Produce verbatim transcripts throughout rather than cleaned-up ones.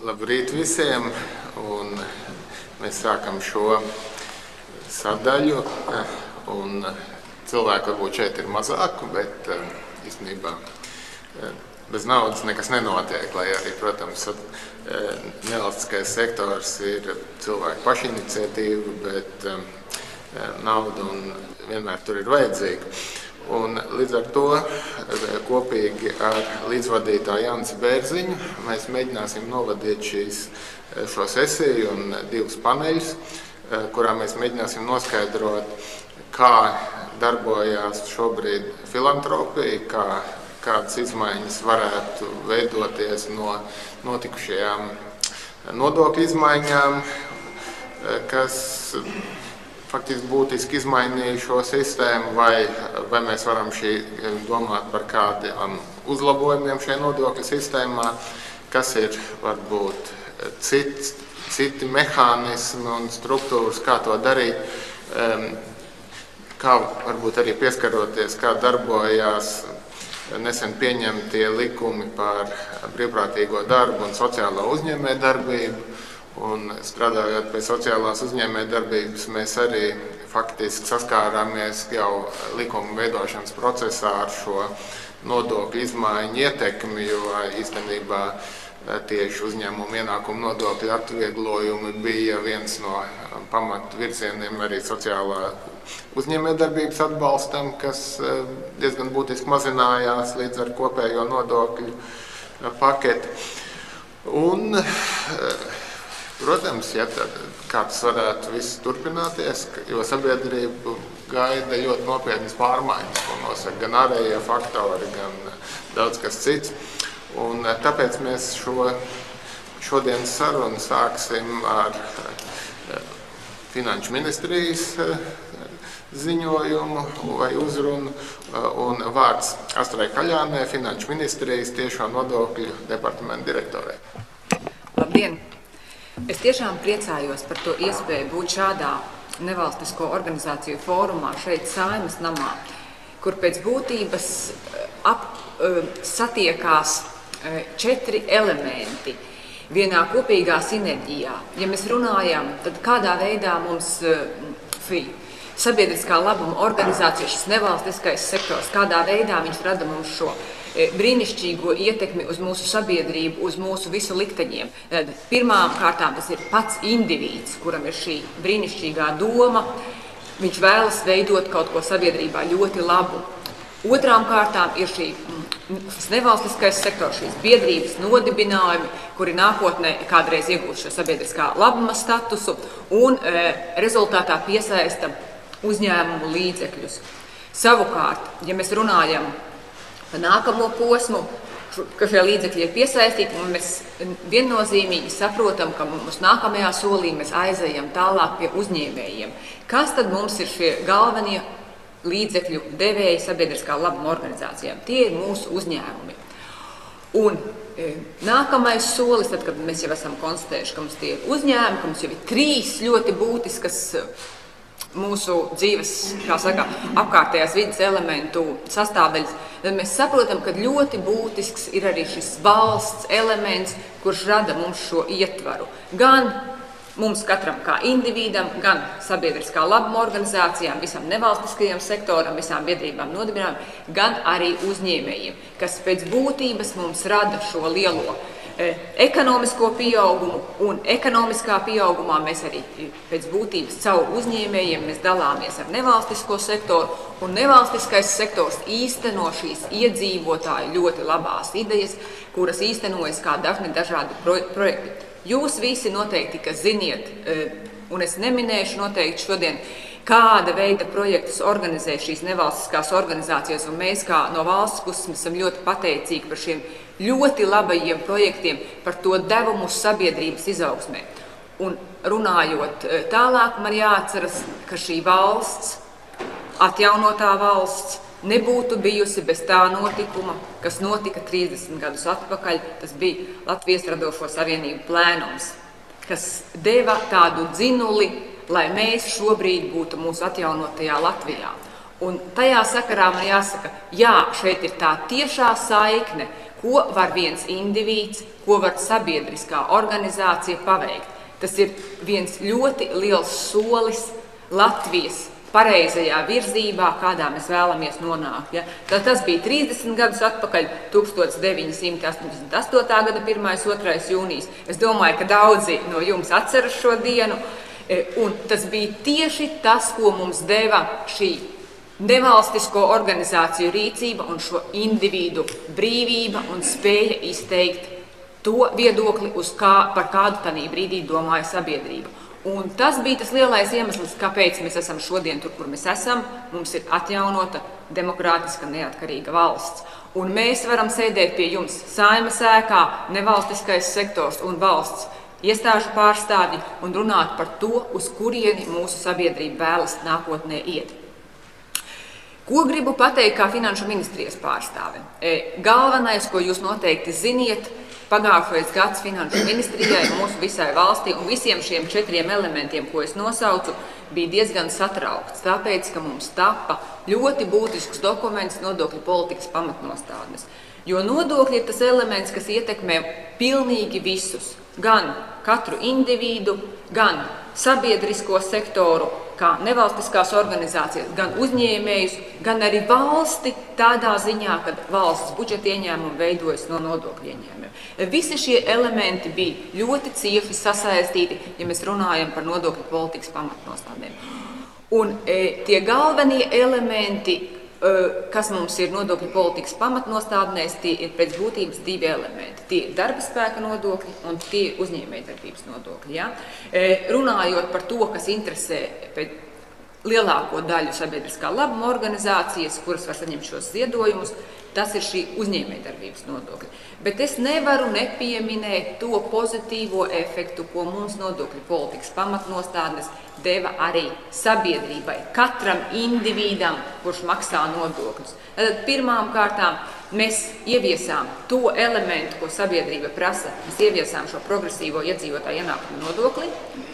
Labrīt visiem, un mēs sākam šo sadaļu, un cilvēku varbūt šeit ir mazāk, bet īstenībā bez naudas nekas nenotiek, lai arī, protams, nevalstiskais sektors ir cilvēku pašiniciatīva, bet nauda un vienmēr tur ir vajadzīga. Un līdz ar to kopīgi ar līdzvadītāju Jānis Bērziņu mēs mēģināsim novadīt šīs, šo sesiju un divus paneļus, kurā mēs mēģināsim noskaidrot, kā darbojās šobrīd filantropija, kā, kādas izmaiņas varētu veidoties no notikušajām nodokļu izmaiņām, kas faktiski būtiski izmainīja šo sistēmu, vai, vai mēs varam šī, domāt par kādiem uzlabojumiem šajā nodokļu sistēmā, kas ir varbūt cits, citi mehānismi un struktūras, kā to darīt, kā varbūt arī pieskaroties, kā darbojās nesen pieņemtie likumi par brīvprātīgo darbu un sociālo uzņēmējdarbību. Un strādājot pie sociālās uzņēmējdarbības, mēs arī faktiski saskārāmies jau likuma veidošanas procesā ar šo nodokļu izmaiņu ietekmi, jo īstenībā tieši uzņēmumu ienākumu nodokļu atvieglojumi bija viens no pamatu virzieniem arī sociālā uzņēmējdarbības atbalstam, kas diezgan būtiski mazinājās līdz ar kopējo nodokļu paketi. Un, protams, ja tad, kā tas varētu viss turpināties, jo sabiedrība gaida ļoti nopietnas pārmaiņas, ko nosaka gan ārējie faktori, gan daudz kas cits. Un tāpēc mēs šo šodienas sarunu sāksim ar Finanšu ministrijas ziņojumu vai uzrunu, un vārds Astrai Kaļānai, Finanšu ministrijas tiešo nodokļu departamenta direktorei. Labdien! Es tiešām priecājos par to iespēju būt šādā nevalstisko organizāciju fórumā šeit Saeimas namā, kur pēc būtības ap, satiekās četri elementi vienā kopīgā sinerģijā. Ja mēs runājam, tad kādā veidā mums fī, sabiedriskā labuma organizācija, šis nevalstiskais sektors, kādā veidā viņš rada mums šo brīnišķīgo ietekmi uz mūsu sabiedrību, uz mūsu visu likteņiem. Pirmām kārtām tas ir pats indivīds, kuram ir šī brīnišķīgā doma, viņš vēlas veidot kaut ko sabiedrībā ļoti labu. Otrām kārtām ir šī, šis nevalstiskais sektors, šīs biedrības nodibinājumi, kuri nākotnē kādreiz iegūs šo sabiedriskā labuma statusu un e, rezultātā piesaista uzņēmumu līdzekļus. Savukārt, ja mēs runājam par nākamo posmu, ka šie līdzekļi ir piesaistīti, un mēs viennozīmīgi saprotam, ka mums nākamajā solī mēs aizejam tālāk pie uzņēmējiem. Kas tad mums ir šie galvenie līdzekļu devēji sabiedriskā labuma organizācijām? Tie ir mūsu uzņēmumi. Un e, nākamais solis, tad, kad mēs jau esam konstatējuši, ka mums tie ir uzņēmumi, ka mums jau ir trīs ļoti būtiskas mūsu dzīves, kā saka, apkārtējās vidas elementu sastāvdaļas, tad mēs saprotam, ka ļoti būtisks ir arī šis valsts elements, kurš rada mums šo ietvaru. Gan mums katram kā individam, gan sabiedriskā labuma organizācijām, visam nevalstiskajam sektoram, visām biedrībām nodibinājumiem, gan arī uzņēmējiem, kas pēc būtības mums rada šo lielo ekonomisko pieaugumu, un ekonomiskā pieaugumā mēs arī pēc būtības caur uzņēmējiem mēs dalāmies ar nevalstisko sektoru, un nevalstiskais sektors īsteno šīs iedzīvotāju ļoti labās idejas, kuras īstenojas kā dažni dažādi projekti. Jūs visi noteikti, kas ziniet, un es neminēšu noteikti šodien, kāda veida projektus organizē šīs nevalstiskās organizācijas, un mēs kā no valsts puses esam ļoti pateicīgi par šiem ļoti labajiem projektiem, par to devumu sabiedrības izaugsmē. Un runājot tālāk, man jāatceras, ka šī valsts, atjaunotā valsts, nebūtu bijusi bez tā notikuma, kas notika trīsdesmit gadus atpakaļ. Tas bija Latvijas Radošo savienību plēnums, kas deva tādu dzinuli, lai mēs šobrīd būtu mūsu atjaunotajā Latvijā. Un tajā sakarā man jāsaka, jā, šeit ir tā tiešā saikne, ko var viens indivīds, ko var sabiedriskā organizācija paveikt. Tas ir viens ļoti liels solis Latvijas pareizajā virzībā, kādā mēs vēlamies nonākt. Ja? Tad tas bija trīsdesmit gadus atpakaļ, tuksstoš deviņi simti astoņdesmit astotā gada pirmais, otrais jūnijas. Es domāju, ka daudzi no jums atceras šo dienu, un tas bija tieši tas, ko mums deva šī nevalstisko organizāciju rīcība un šo individu brīvība un spēja izteikt to viedokli, uz kā, par kādu tanī brīdī domāja sabiedrība. Un tas bija tas lielais iemesls, kāpēc mēs esam šodien tur, kur mēs esam. Mums ir atjaunota demokrātiska neatkarīga valsts. Un mēs varam sēdēt pie jums Saeimas ēkā, nevalstiskais sektors un valsts iestāžu pārstāvji un runāt par to, uz kurieni mūsu sabiedrība vēlas nākotnē iet. Ko gribu pateikt kā finanšu ministrijas pārstāve? Galvenais, ko jūs noteikti ziniet, pagājušais gads finanšu ministrijai, mūsu visai valstī un visiem šiem četriem elementiem, ko es nosaucu, bija diezgan satraukts, tāpēc, ka mums tapa ļoti būtisks dokuments nodokļu politikas pamatnostādnes. Jo nodokļi ir tas elements, kas ietekmē pilnīgi visus, gan katru individu, gan sabiedrisko sektoru, kā nevalstiskās organizācijas, gan uzņēmējus, gan arī valsti tādā ziņā, kad valsts budžeta ieņēmumi veidojas no nodokļu ieņēmumiem. Visi šie elementi bija ļoti cieši sasaistīti, ja mēs runājam par nodokļu politikas pamatnostādēm. Un e, tie galvenie elementi, e, kas mums ir nodokļu politikas pamatnostādnēs, tie ir pēc būtības divi elementi. Tie ir darba spēka nodokļi un tie ir uzņēmējdarbības nodokļi. Ja? E, runājot par to, kas interesē pēc lielāko daļu sabiedriskā labuma organizācijas, kuras var saņemt šos ziedojumus, tas ir šī uzņēmējdarbības nodokļi. Bet es nevaru nepieminēt to pozitīvo efektu, ko mums nodokļu politikas pamatnostādnes deva arī sabiedrībai, katram individam, kurš maksā nodokļus. Tad pirmām kārtām mēs ieviesām to elementu, ko sabiedrība prasa. Mēs ieviesām šo progresīvo iedzīvotāju ienākumu nodokli.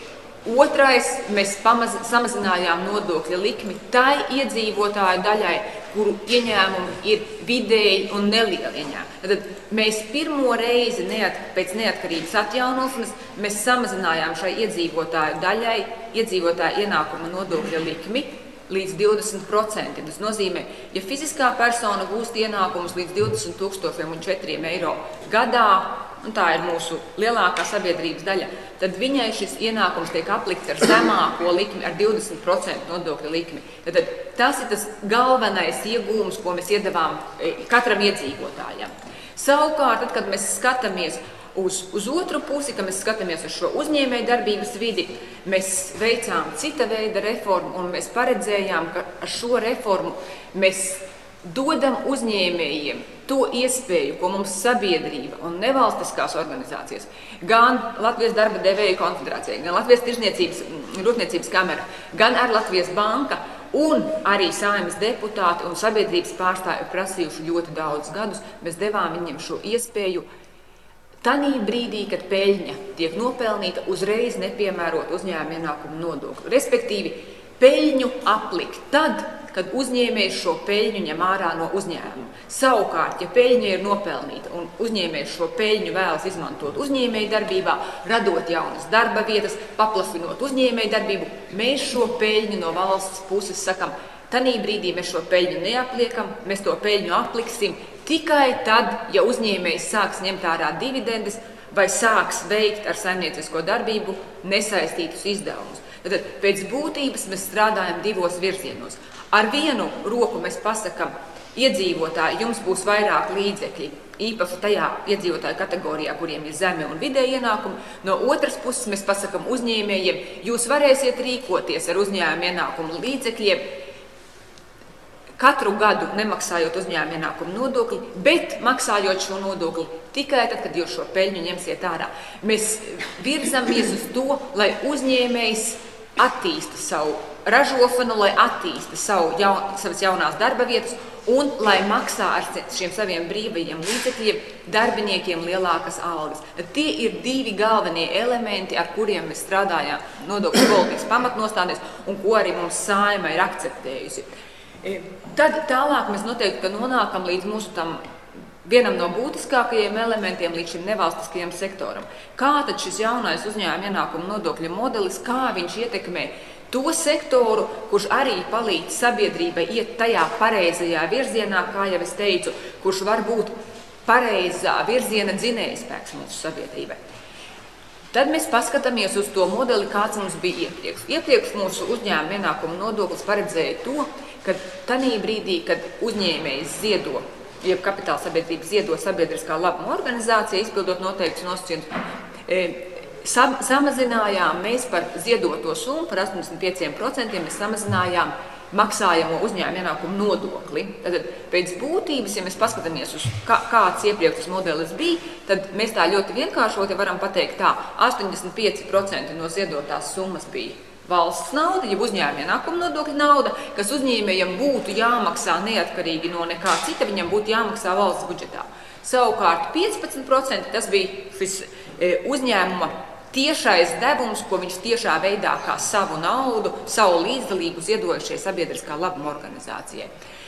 Otrais, mēs pamaz, samazinājām nodokļa likmi tai iedzīvotāju daļai, kuru ieņēmumi ir vidēji un nelieli ieņēmumi. Tad mēs pirmo reizi neat, pēc neatkarības atjaunošanas mēs samazinājām šai iedzīvotāju daļai iedzīvotāju ienākuma nodokļa likmi līdz divdesmit procentiem. Tas nozīmē, ja fiziskā persona gūst ienākumus līdz divdesmit tūkstošiem un četriem eiro gadā, un tā ir mūsu lielākā sabiedrības daļa, tad viņai šis ienākums tiek aplikts ar zemāko likmi, ar divdesmit procentu nodokļa likmi. Tad tas ir tas galvenais iegūms, ko mēs iedavām katram iedzīvotājam. Savukārt, tad, kad mēs skatāmies uz, uz otru pusi, kad mēs skatāmies uz šo uzņēmēju darbības vidi, mēs veicām cita veida reformu un mēs paredzējām, ka ar šo reformu mēs dodam uzņēmējiem to iespēju, ko mums sabiedrība un nevalstiskās organizācijas, gan Latvijas darba devēju konfederācija, gan Latvijas tirzniecības, rūpniecības kamera, gan ar Latvijas banka un arī Saeimas deputāti un sabiedrības pārstāvji prasījuši ļoti daudz gadus, mēs devām viņiem šo iespēju tanī brīdī, kad peļņa tiek nopelnīta, uzreiz nepiemērot uzņēmuma ienākumu nodokli. Respektīvi, peļņu aplikt tad, kad uzņēmējs šo peļņu ņem ārā no uzņēmuma. Savukārt, ja peļņa ir nopelnīta un uzņēmējs šo peļņu vēlas izmantot uzņēmēju darbībā, radot jaunas darba vietas, paplašinot uzņēmēju darbību, mēs šo peļņu no valsts puses sakam, tanī brīdī mēs šo peļņu neapliekam, mēs to peļņu apliksim tikai tad, ja uzņēmējs sāks ņemt ārā dividendes vai sāks veikt ar saimniecisko darbību nesaistītus izdevumus. Tad pēc būtības mēs strādājam divos virzienos. Ar vienu roku mēs pasakam, iedzīvotāji, jums būs vairāk līdzekļi, īpaši tajā iedzīvotāju kategorijā, kuriem ir zemi un vidēji ienākumi. No otras puses mēs pasakam uzņēmējiem, jūs varēsiet rīkoties ar uzņēmuma ienākumu līdzekļiem, katru gadu nemaksājot uzņēmuma ienākumu nodokli, bet maksājot šo nodokli tikai tad, kad jūs šo peļņu ņemsiet ārā. Mēs virzamies uz to, lai uzņēmējs attīsta savu ražošanu, lai attīsta savu jaun, savas jaunās darba vietas un lai maksā ar šiem saviem brīvajiem līdzekļiem darbiniekiem lielākas algas. Tie ir divi galvenie elementi, ar kuriem mēs strādājām nodokļu politikas pamatnostādnēs un ko arī mums Saeima ir akceptējusi. Tad tālāk mēs noteikti nonākam līdz mūsu tam vienam no būtiskākajiem elementiem līdz šim nevalstiskajam sektoram. Kā tad šis jaunais uzņēmuma ienākuma nodokļa modelis, kā viņš ietekmē to sektoru, kurš arī palīdz sabiedrībai iet tajā pareizajā virzienā, kā jau es teicu, kurš var būt pareizā virziena dzinējspēks mūsu sabiedrībai. Tad mēs paskatāmies uz to modeli, kāds mums bija iepriekš. Iepriekš mūsu uzņēmuma ienākuma nodoklis paredzēja to, ka tanī brīdī, kad uzņēmējs ziedo, jeb kapitāla sabiedrība ziedo sabiedriskā labuma organizācija, izpildot noteiktus nosacījumus, sam, samazinājām mēs par ziedoto summu, par astoņdesmit pieciem procentiem mēs samazinājām maksājamo uzņēmuma ienākumu nodokli. Tad pēc būtības, ja mēs paskatāmies uz kā, kāds iepriekš tas modelis bija, tad mēs tā ļoti vienkāršoti varam pateikt tā, astoņdesmit pieci procenti no ziedotās summas bija valsts nauda, jeb uzņēmuma ienākuma nodokļa nauda, kas uzņēmējam būtu jāmaksā neatkarīgi no nekā cita, viņam būtu jāmaksā valsts budžetā. Savukārt piecpadsmit procenti tas bija šis e, uzņēmuma tiešais devums, ko viņš tiešā veidā kā savu naudu, savu līdzdalību ziedojušie sabiedriskā labuma organizācijai.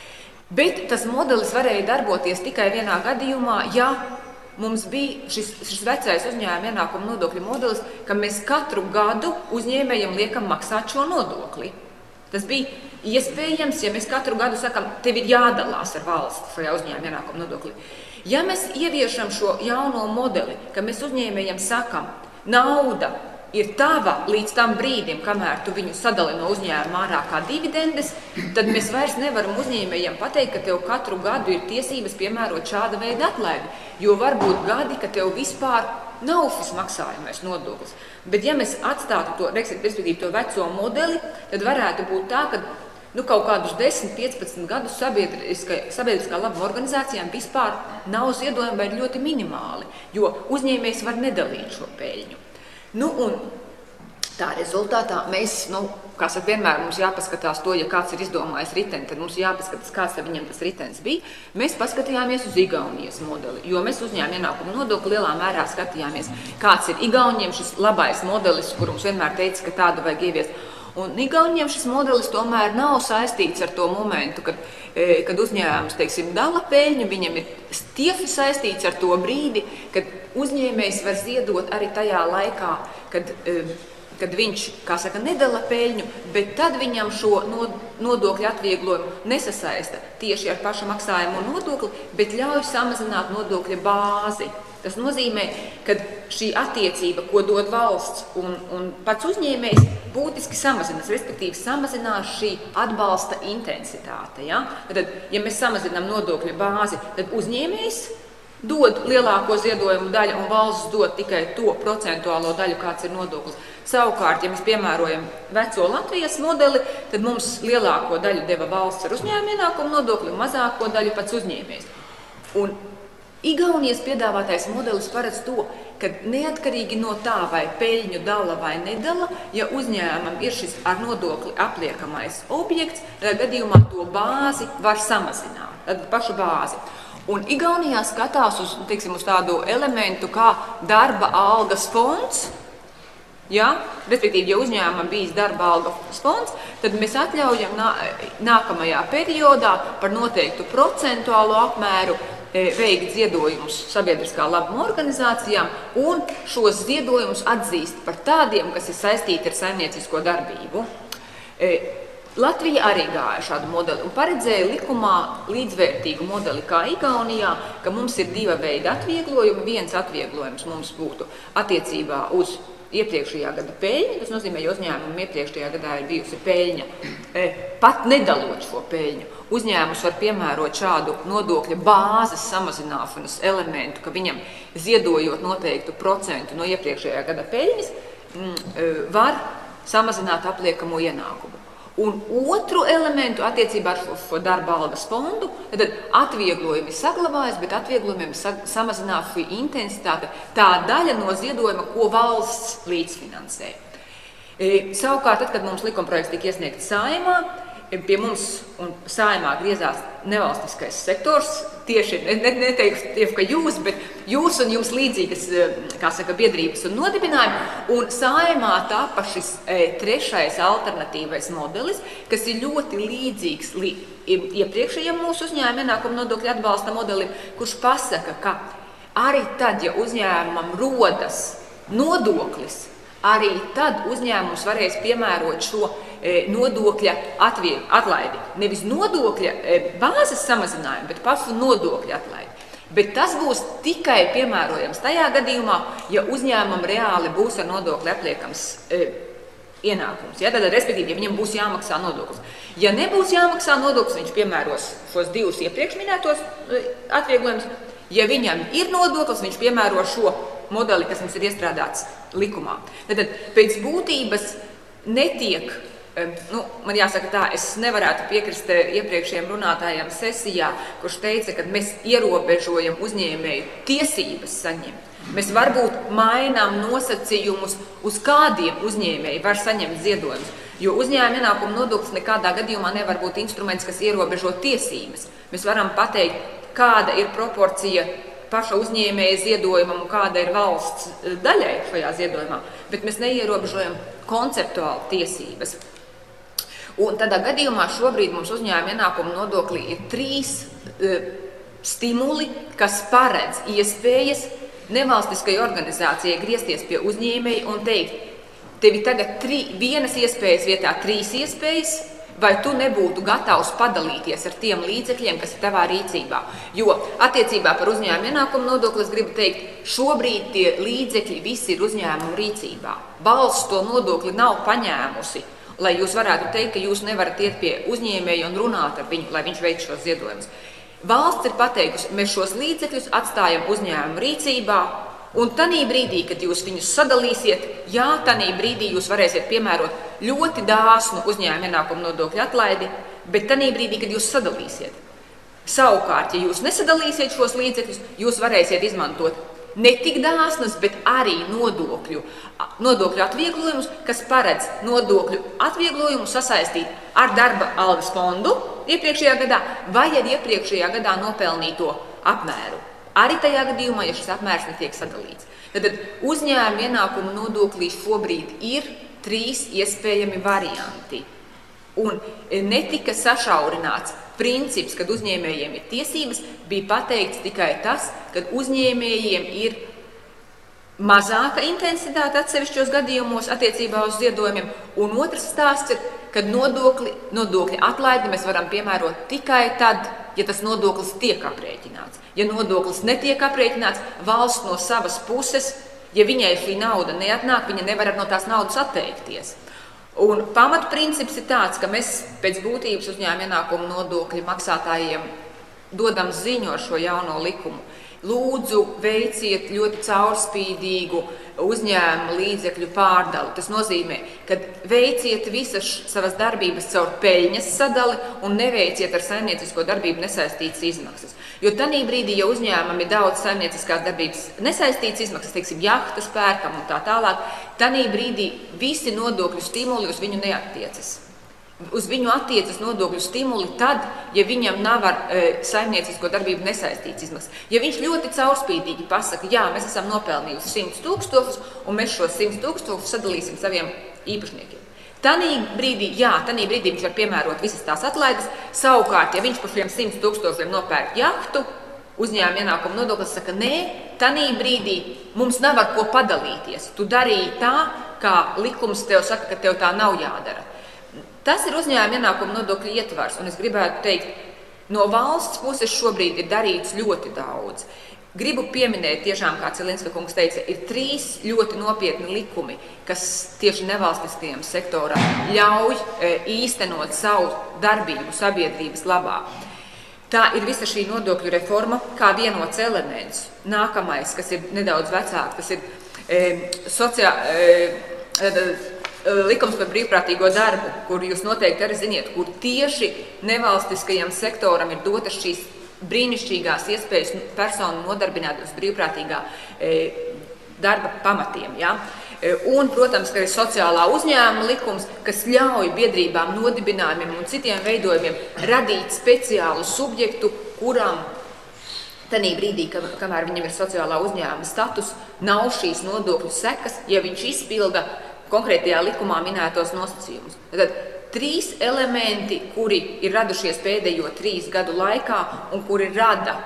Bet tas modelis varēja darboties tikai vienā gadījumā, ja mums bija šis, šis vecais uzņēmuma ienākuma nodokļa modelis, ka mēs katru gadu uzņēmējiem liekam maksāt šo nodokli. Tas bija iespējams, ja mēs katru gadu sakam, tev ir jādalās ar valsti šajā uzņēmuma ienākuma nodoklī. Ja mēs ieviešam šo jauno modeli, ka mēs uzņēmējiem sakam, nauda ir tava līdz tam brīdim, kamēr tu viņu sadali no uzņēmuma ārā kā dividendes, tad mēs vairs nevaram uzņēmējiem pateikt, ka tev katru gadu ir tiesības piemērot šāda veida atlaidi, jo var būt gadi, ka tev vispār nav šis maksājamais nodoklis. Bet ja mēs atstātu to, respektīvi to veco modeli, tad varētu būt tā, ka nu, kaut kādus desmit, piecpadsmit gadus sabiedriskā, sabiedriskā labuma organizācijām vispār nav ziedojumi vai ļoti minimāli, jo uzņēmējs var nedalīt šo peļņu. Nu, un tā rezultātā mēs, nu, kā saka, vienmēr mums jāpaskatās to, ja kāds ir izdomājis riteni, tad mums jāpaskatās, kāds viņam tas ritenis bija. Mēs paskatījāmies uz Igaunijas modeli, jo mēs uzņēmuma ienākuma nodokli lielā mērā skatījāmies, kāds ir Igauniem šis labais modelis, kur mums vienmēr teica, ka tādu vajag ieviest. Un Igauniem šis modelis tomēr nav saistīts ar to momentu, kad, kad uzņēmums, teiksim, dala peļņu, viņam ir tieši saistīts ar to brīdi, kad uzņēmējs var ziedot arī tajā laikā, kad, kad viņš, kā saka, nedala peļņu, bet tad viņam šo nodokļu atvieglojumu nesasaista tieši ar pašu maksājumu nodokli, bet ļauj samazināt nodokļa bāzi. Tas nozīmē, ka šī attiecība, ko dod valsts un, un pats uzņēmējs, būtiski samazinās, respektīvi samazinās šī atbalsta intensitāte. Ja? Tad, ja mēs samazinām nodokļu bāzi, tad uzņēmējs dod lielāko ziedojumu daļu un valsts dod tikai to procentuālo daļu, kāds ir nodoklis. Savukārt, ja mēs piemērojam veco Latvijas modeli, tad mums lielāko daļu deva valsts ar uzņēmuma ienākumu nodokli un mazāko daļu pats uzņēmējs. Un Igaunijas piedāvātais modelis paredz to, ka neatkarīgi no tā, vai peļņu dala vai nedala, ja uzņēmumam ir šis ar nodokli apliekamais objekts, tad gadījumā to bāzi var samazināt, tad pašu bāzi. Un Igaunijā skatās uz, teiksim, uz tādu elementu kā darba algas fonds. Ja? Respektīvi, ja uzņēmumam bijis darba algas fonds, tad mēs atļaujam nā, nākamajā periodā par noteiktu procentuālo apmēru veikt ziedojumus sabiedriskā labuma organizācijām un šos ziedojumus atzīst par tādiem, kas ir saistīti ar saimniecisko darbību. Latvija arī gāja šādu modeli un paredzēja likumā līdzvērtīgu modeli kā Igaunijā, ka mums ir diva veida atvieglojumi. Viens atvieglojums mums būtu attiecībā uz iepriekšējā gada peļņa, tas nozīmē, ja uzņēmumam iepriekšējā gadā ir bijusi peļņa, pat nedalot šo peļņu, uzņēmums var piemērot šādu nodokļa bāzes samazināšanas elementu, ka viņam ziedojot noteiktu procentu no iepriekšējā gada peļņas, var samazināt apliekamo ienākumu. Un otru elementu attiecībā ar šo, šo darba algas fondu, tad atvieglojumi saglabājas, bet atvieglojumiem samazinās šī intensitāte, tā daļa no ziedojuma, ko valsts līdzfinansē. E, savukārt, tad, kad mums likumprojekts tika iesniegts Saeimā, pie mums un Saeimā griezās nevalstiskais sektors, tieši neteiktu, ka jūs, bet jūs un jums līdzīgas, kā saka, biedrības un nodibinājumi, un Saeimā tapa šis trešais alternatīvais modelis, kas ir ļoti līdzīgs iepriekšējiem mūsu uzņēmuma ienākuma nodokļu atbalsta modelim, kurš pasaka, ka arī tad, ja uzņēmumam rodas nodoklis, arī tad uzņēmums varēs piemērot šo nodokļa atlaidi. Nevis nodokļa bāzes samazinājumu, bet pašu nodokļa atlaidi. Bet tas būs tikai piemērojams tajā gadījumā, ja uzņēmumam reāli būs ar nodokli apliekams e, ienākums. Ja? Tad, respektīvi, ja viņam būs jāmaksā nodoklis. Ja nebūs jāmaksā nodoklis, viņš piemēros šos divus iepriekš minētos atvieglojumus. Ja viņam ir nodoklis, viņš piemēro šo modeli, kas mums ir iestrādāts likumā. Tad pēc būtības netiek, nu, man jāsaka tā, es nevarētu piekrist iepriekšējiem runātājiem sesijā, kurš teica, ka mēs ierobežojam uzņēmēju tiesības saņemt. Mēs varbūt mainām nosacījumus, uz kādiem uzņēmēji var saņemt ziedojumus, jo uzņēmuma ienākuma nodoklis nekādā gadījumā nevar būt instruments, kas ierobežo tiesības. Mēs varam pateikt, kāda ir proporcija paša uzņēmēja ziedojumam un kāda ir valsts daļai šajā ziedojumā, bet mēs neierobežojam konceptuāli tiesības. Un tādā gadījumā šobrīd mums uzņēmuma ienākuma nodoklī ir trīs e, stimuli, kas paredz iespējas nevalstiskai organizācijai griezties pie uzņēmēja un teikt, tevi tagad tri, vienas iespējas vietā trīs iespējas, vai tu nebūtu gatavs padalīties ar tiem līdzekļiem, kas ir tavā rīcībā. Jo attiecībā par uzņēmuma ienākuma nodokli es gribu teikt, šobrīd tie līdzekļi visi ir uzņēmumu rīcībā. Valsts to nodokli nav paņēmusi, lai jūs varētu teikt, ka jūs nevarat iet pie uzņēmēja un runāt ar viņu, lai viņš veic šos ziedojumus. Valsts ir pateikusi, mēs šos līdzekļus atstājam uzņēmumu rīcībā, un tanī brīdī, kad jūs viņus sadalīsiet, jā, tanī brīdī jūs varēsiet piemērot ļoti dāsnu uzņēmuma ienākuma nodokļu atlaidi, bet tanī brīdī, kad jūs sadalīsiet. Savukārt, ja jūs nesadalīsiet šos līdzekļus, jūs varēsiet izmantot ne tik dāsnas, bet arī nodokļu, nodokļu atvieglojumus, kas paredz nodokļu atvieglojumu sasaistīt ar darba algas fondu iepriekšējā gadā vai ar iepriekšējā gadā nopelnīto apmēru. Arī tajā gadījumā, ja šis apmērs netiek sadalīts. Tad uzņēmuma ienākuma nodoklī šobrīd ir trīs iespējami varianti. Un netika sašaurināts princips, kad uzņēmējiem ir tiesības, bija pateikts tikai tas, kad uzņēmējiem ir mazāka intensitāte atsevišķos gadījumos attiecībā uz ziedojumiem, un otrs stāsts ir, kad nodokli, nodokļa atlaidi mēs varam piemērot tikai tad, ja tas nodoklis tiek aprēķināts. Ja nodoklis netiek aprēķināts, valsts no savas puses, ja viņai šī nauda neatnāk, viņa nevar no tās naudas atteikties. Un pamatprincips ir tāds, ka mēs pēc būtības uzņēmuma ienākuma nodokļu maksātājiem dodam ziņu ar šo jauno likumu. Lūdzu, veiciet ļoti caurspīdīgu uzņēmuma līdzekļu pārdali. Tas nozīmē, ka veiciet visas savas darbības caur peļņas sadali un neveiciet ar saimniecisko darbību nesaistītas izmaksas. Jo tanī brīdī, ja uzņēmumam ir daudz saimnieciskās darbības nesaistītas izmaksas, teiksim, jahtas pērkam un tā tālāk, tanī brīdī visi nodokļu stimuli uz viņu neattiecas. Uz viņu attiecas nodokļu stimuli tad, ja viņam nav ar e, saimniecisko darbību nesaistīts izmaksas. Ja viņš ļoti caurspīdīgi pasaka, jā, mēs esam nopelnījuši simt tūkstošus, un mēs šos simt tūkstošus sadalīsim saviem īpašniekiem. Tanī brīdī, jā, tanī brīdī viņš var piemērot visas tās atlaides. Savukārt, ja viņš par šiem simt tūkstošiem nopērk jahtu, uzņēmuma ienākuma nodoklis saka, nē, tanī brīdī mums nav ar ko padalīties. Tu darīji tā, kā likums tev saka, ka tev tā nav jādara. Tas ir uzņēmuma ienākuma nodokļu ietvars, un es gribētu teikt, no valsts puses šobrīd ir darīts ļoti daudz. Gribu pieminēt, tiešām, kā Cilinska kungs teica, ir trīs ļoti nopietni likumi, kas tieši nevalstiskajam sektoram ļauj īstenot savu darbību sabiedrības labā. Tā ir visa šī nodokļu reforma, kā vienots elements. Nākamais, kas ir nedaudz vecāks, tas ir e, sociā, e, likums par brīvprātīgo darbu, kur jūs noteikti arī ziniet, kur tieši nevalstiskajam sektoram ir dotas šīs brīnišķīgās iespējas personu nodarbināt uz brīvprātīgā e, darba pamatiem. Ja? E, un, protams, ka ir sociālā uzņēmuma likums, kas ļauj biedrībām, nodibinājumiem un citiem veidojumiem radīt speciālu subjektu, kuram Tanī brīdī, ka, kamēr viņam ir sociālā uzņēmuma status, nav šīs nodokļu sekas, ja viņš izpilda konkrētajā likumā minētos nosacījumus. Tad trīs elementi, kuri ir radušies pēdējo trīs gadu laikā un kuri rada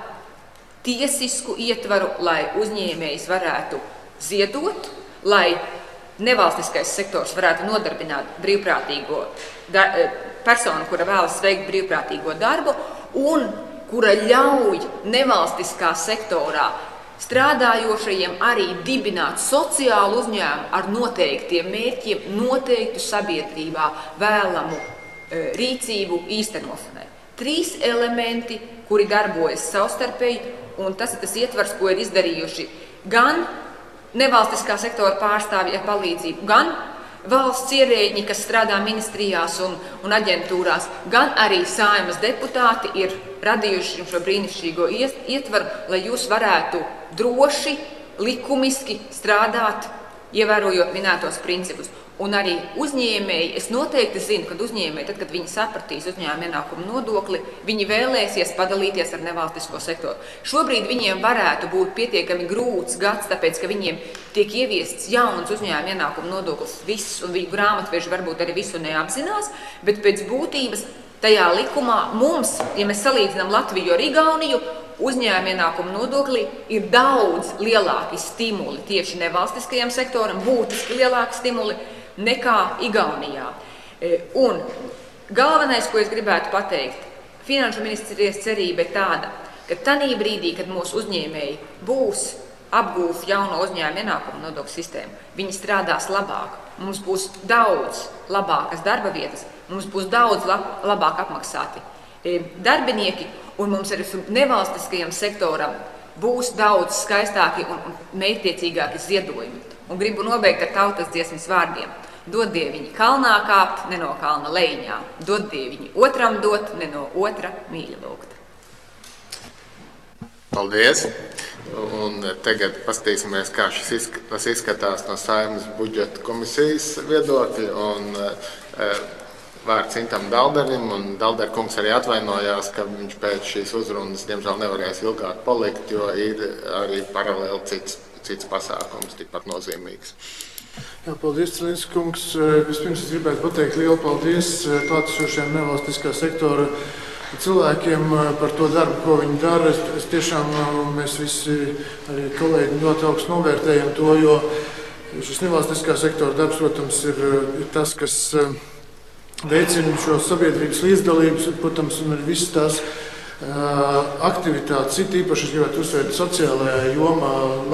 tiesisku ietvaru, lai uzņēmējs varētu ziedot, lai nevalstiskais sektors varētu nodarbināt brīvprātīgo da, personu, kura vēlas veikt brīvprātīgo darbu un kura ļauj nevalstiskā sektorā strādājošajiem arī dibināt sociālu uzņēmumu ar noteiktiem mērķiem, noteiktu sabiedrībā vēlamu e, rīcību īstenošanai. Trīs elementi, kuri darbojas savstarpēji, un tas ir tas ietvars, ko ir izdarījuši gan nevalstiskā sektora pārstāvji ar palīdzību, gan valsts ierēģi, kas strādā ministrijās un, un aģentūrās, gan arī Saeimas deputāti ir radījuši šo brīnišķīgo ietvaru, lai jūs varētu droši, likumiski strādāt, ievērojot minētos principus. Un arī uzņēmēji, es noteikti zinu, kad uzņēmēji, tad, kad viņi sapratīs uzņēmuma ienākumu nodokli, viņi vēlēsies padalīties ar nevalstisko sektoru. Šobrīd viņiem varētu būt pietiekami grūts gads, tāpēc, ka viņiem tiek ieviests jauns uzņēmuma ienākumu nodoklis viss, un viņu grāmatveži varbūt arī visu neapzinās, bet pēc būtības tajā likumā mums, ja mēs salīdzinām Latviju ar Igauniju, uzņēmuma ienākumu nodoklī ir daudz lielāki stimuli tieši nevalstiskajam sektoram, būtiski lielāki stimuli nekā Igaunijā. Un galvenais, ko es gribētu pateikt, finanšu ministrijas cerība ir tāda, ka tanī brīdī, kad mūsu uzņēmēji būs apgūti jauno uzņēmuma ienākumu nodokļu sistēmu, viņi strādās labāk, mums būs daudz labākas darba vietas, mums būs daudz lab, labāk apmaksāti darbinieki, un mums arī nevalstiskajam sektoram būs daudz skaistāki un mērķtiecīgāki ziedojumi. Un gribu nobeigt ar tautas dziesmas vārdiem. Dod Dieviņi kalnā kāpt, ne no kalna lejiņā. Dod Dieviņi otram dot, ne no otra mīļa lūgt. Paldies! Un tagad paskatīsimies, kā šis izskatās no Saeimas budžeta komisijas viedokļa. Un, uh, Vārds Intam Dalderim, un Dalder kungs arī atvainojās, ka viņš pēc šīs uzrunas diemžēl nevarēs ilgāk palikt, jo ir arī paralēli cits, cits pasākums, tikpat nozīmīgs. Jā, paldies, Cilins kungs. Vispirms es gribētu pateikt lielu paldies klātesošiem nevalstiskā sektora cilvēkiem par to darbu, ko viņi dara. Es, es tiešām, mēs visi arī kolēģi ļoti augstu novērtējam to, jo šis nevalstiskā sektora darbs, protams, ir, ir tas, kas veicina šo sabiedrības līdzdalības, protams, un ir visas tās uh, aktivitātes, it īpaši es gribētu uzsvērt sociālajā jomā.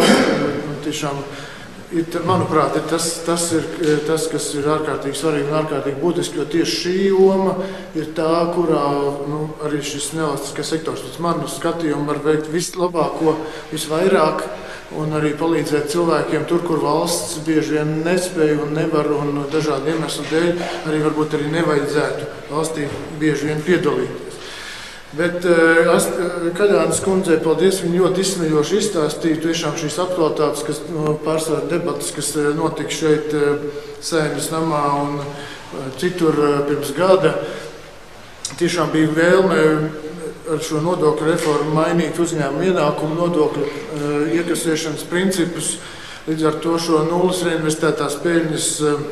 Tiešām, ir, manuprāt, ir tas, tas ir tas, kas ir ārkārtīgi svarīgi un ārkārtīgi būtiski, jo tieši šī joma ir tā, kurā nu, arī šis nevalstiskais sektors pēc manu skatījumu var veikt vislabāko, visvairāk, un arī palīdzēt cilvēkiem tur, kur valsts bieži vien nespēja un nevar un dažādu iemeslu dēļ arī varbūt arī nevajadzētu valstī bieži vien piedalīties. Bet Kaļānas kundzei paldies, viņa ļoti izsmeļoši izstāstīja tiešām šīs aktualitātes, kas pārsvarā debatas, kas notika šeit Saeimas namā un citur pirms gada. Tiešām bija vēlme ar šo nodokļu reformu mainīt uzņēmumu ienākumu nodokļu uh, iekasēšanas principus, līdz ar to šo nulles reinvestētās peļņas,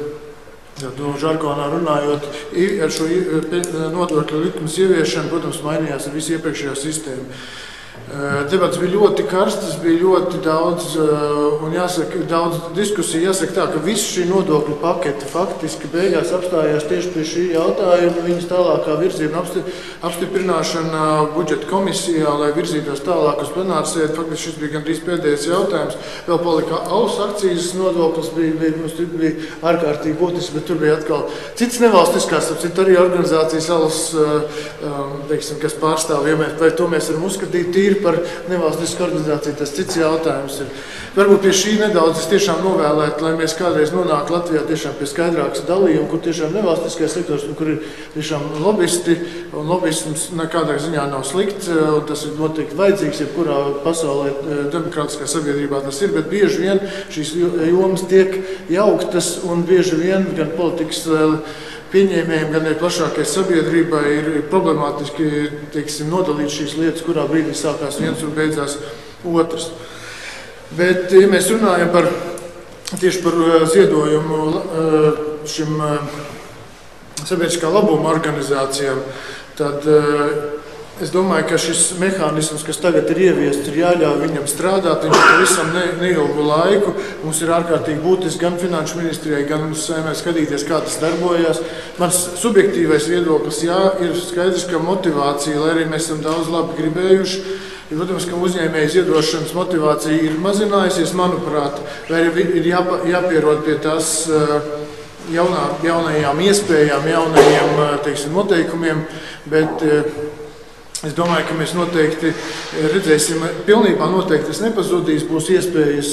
uh, no žargonā runājot, ar šo nodokļu likumas ieviešanu, protams, mainījās ar visu iepriekšējā sistēmu. Uh, debats bija ļoti karstas, bija ļoti daudz, uh, un jāsaka, daudz diskusiju. Jāsaka tā, ka viss šī nodokļu pakete faktiski beigās apstājās tieši pie šī jautājuma, viņas tālākā virzība apstiprināšana budžeta komisijā, lai virzītos tālāk uz plenārsēdi. Faktiski šis bija gandrīz pēdējais jautājums. Vēl palika alus akcijas nodoklis, bija, bija, mums bija ārkārtīgi būtisks, bet tur bija atkal cits nevalstiskās, apcīt arī organizācijas alus, um, teiksim, kas pārstāv, ja mēs, vai to mēs varam uzskatīt tīri par nevalstisku organizāciju, tas cits jautājums ir. Varbūt pie šī nedaudz es tiešām novēlētu, lai mēs kādreiz nonāktu Latvijā tiešām pie skaidrākas dalījuma, kur tiešām nevalstiskais sektors, kur ir tiešām lobbyisti, un lobbyisms nekādā ziņā nav slikts, un tas ir noteikti vajadzīgs, jebkurā pasaulē demokrātiskā sabiedrībā tas ir, bet bieži vien šīs jomas tiek jauktas, un bieži vien gan politikas pieņēmējiem, gan arī plašākai sabiedrībai ir problemātiski, teiksim, nodalīt šīs lietas, kurā brīdī sākās viens un beidzās otrs. Bet, ja mēs runājam par, tieši par ziedojumu šim sabiedriskā labuma organizācijām, tad es domāju, ka šis mehānisms, kas tagad ir ieviests, ir jāļauj viņam strādāt. Viņš pavisam ne, neilgu laiku. Mums ir ārkārtīgi būtiski gan finanšu ministrijai, gan mums saimē skatīties, kā tas darbojās. Mans subjektīvais viedoklis, jā, ir skaidrs, ka motivācija, lai arī mēs esam daudz labi gribējuši, ir, protams, ka uzņēmēju ziedošanas motivācija ir mazinājusies, manuprāt, vai ir jāpa, jāpierod pie tās jaunā, jaunajām iespējām, jaunajiem, teiksim, noteikumiem, bet es domāju, ka mēs noteikti redzēsim, pilnībā noteikti tas nepazudīs, būs iespējas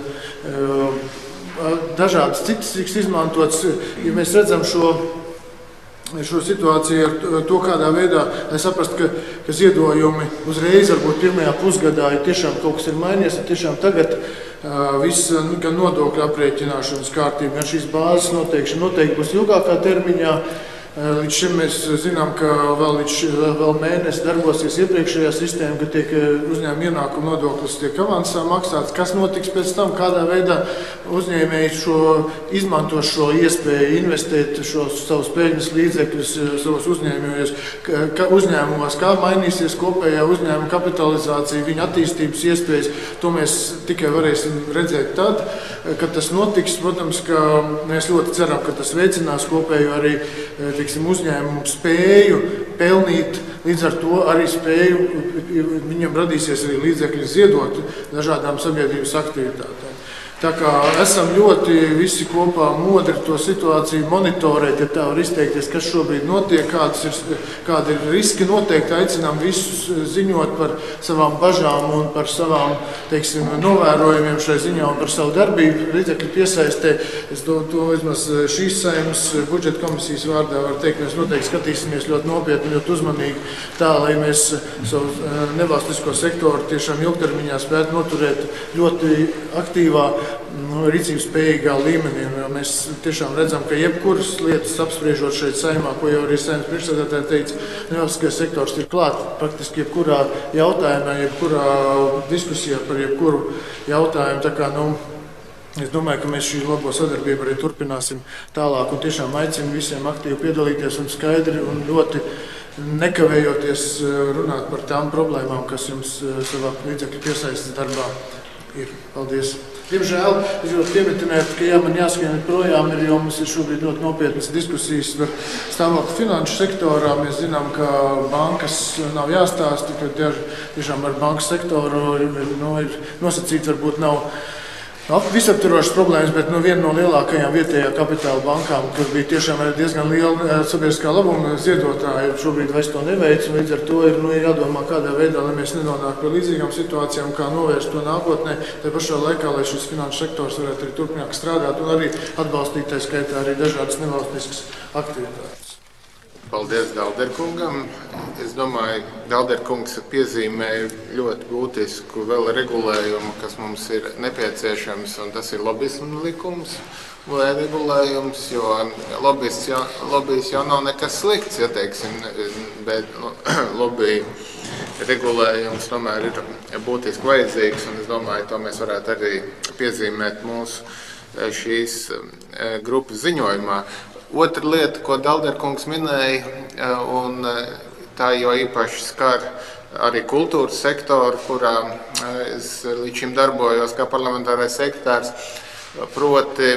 dažādas citas tiks izmantotas. Ja mēs redzam šo, šo situāciju ar to, kādā veidā, lai saprast, ka, ka ziedojumi uzreiz, varbūt pirmajā pusgadā, ja tiešām kaut kas ir mainījies, ja tiešām tagad viss, gan nodokļu aprēķināšanas kārtība, gan šīs bāzes noteikšana noteikti būs ilgākā termiņā. Līdz šim mēs zinām, ka vēl, līdz, vēl mēnesi darbosies iepriekšējā sistēma, ka tiek uzņēmuma ienākuma nodoklis tiek avansā maksāts. Kas notiks pēc tam, kādā veidā uzņēmēji šo, izmantos šo iespēju investēt šos savus peļņas līdzekļus savos uzņēmumos, ka, uzņēmumos, kā mainīsies kopējā uzņēmuma kapitalizācija, viņa attīstības iespējas. To mēs tikai varēsim redzēt tad, kad tas notiks. Protams, ka mēs ļoti ceram, ka tas veicinās kopējo arī teiksim, uzņēmumu spēju pelnīt, līdz ar to arī spēju, viņam radīsies arī līdzekļi ziedot dažādām sabiedrības aktivitātēm. Tā kā esam ļoti visi kopā modri to situāciju monitorēt, ja tā var izteikties, kas šobrīd notiek, kādas ir, kādi ir riski. Noteikti aicinām visus ziņot par savām bažām un par savām, teiksim, novērojumiem šai ziņā un par savu darbību līdzekļu piesaistē. Es to, to vismaz šīs Saeimas budžeta komisijas vārdā varu teikt, mēs noteikti skatīsimies ļoti nopietni, ļoti uzmanīgi tā, lai mēs savu nevalstisko sektoru tiešām ilgtermiņā spētu noturēt ļoti aktīvā Nu, rīcības spējīgā līmenī. Mēs tiešām redzam, ka jebkuras lietas apspriežot šeit Saeimā, ko jau arī Saeimas priekšsēdētāji teica, nevalstiskais sektors ir klāt praktiski jebkurā jautājumā, jebkurā diskusijā par jebkuru jautājumu. Tā kā, nu, es domāju, ka mēs šī labo sadarbību arī turpināsim tālāk un tiešām aicinu visiem aktīvi piedalīties un skaidri un ļoti nekavējoties runāt par tām problēmām, kas jums savā līdzekļu piesaistes darbā ir. Paldies! Diemžēl, es jau pieminēju, ka jā, man jāskrien projām, ir, jo mums ir šobrīd ļoti nopietnas diskusijas par stāvokli finanšu sektorā. Mēs zinām, ka bankas nav jāstāsta, ka tiešām ar banku sektoru nu, ir nosacīts, varbūt nav visaptvarošas problēmas, bet nu, viena no lielākajām vietējā kapitāla bankām, kur bija tiešām diezgan liela sabiedriskā labuma ziedotāja, šobrīd vairs to neveic, un līdz ar to ir, nu, ir jādomā, kādā veidā, lai mēs nenonāktu pie līdzīgām situācijām, kā novērst to nākotnē, tā pašā laikā, lai šis finanšu sektors varētu arī turpmāk strādāt un arī atbalstīt, tā skaitā arī dažādas nevalstiskas aktivitātes. Paldies Dalderkungam. Es domāju, Dalderkungs piezīmēja ļoti būtisku vēl regulējumu, kas mums ir nepieciešams, un tas ir lobismu likums vai regulējums, jo lobbyis jau, lobbyis jau nav nekas slikts, ja teiksim, bet lobby regulējums tomēr ir būtiski vajadzīgs, un es domāju, to mēs varētu arī piezīmēt mūsu šīs grupas ziņojumā. Otra lieta, ko Dalderkungs minēja, un tā jau īpaši skar arī kultūras sektoru, kurā es līdz šim darbojos kā parlamentārais sekretārs, proti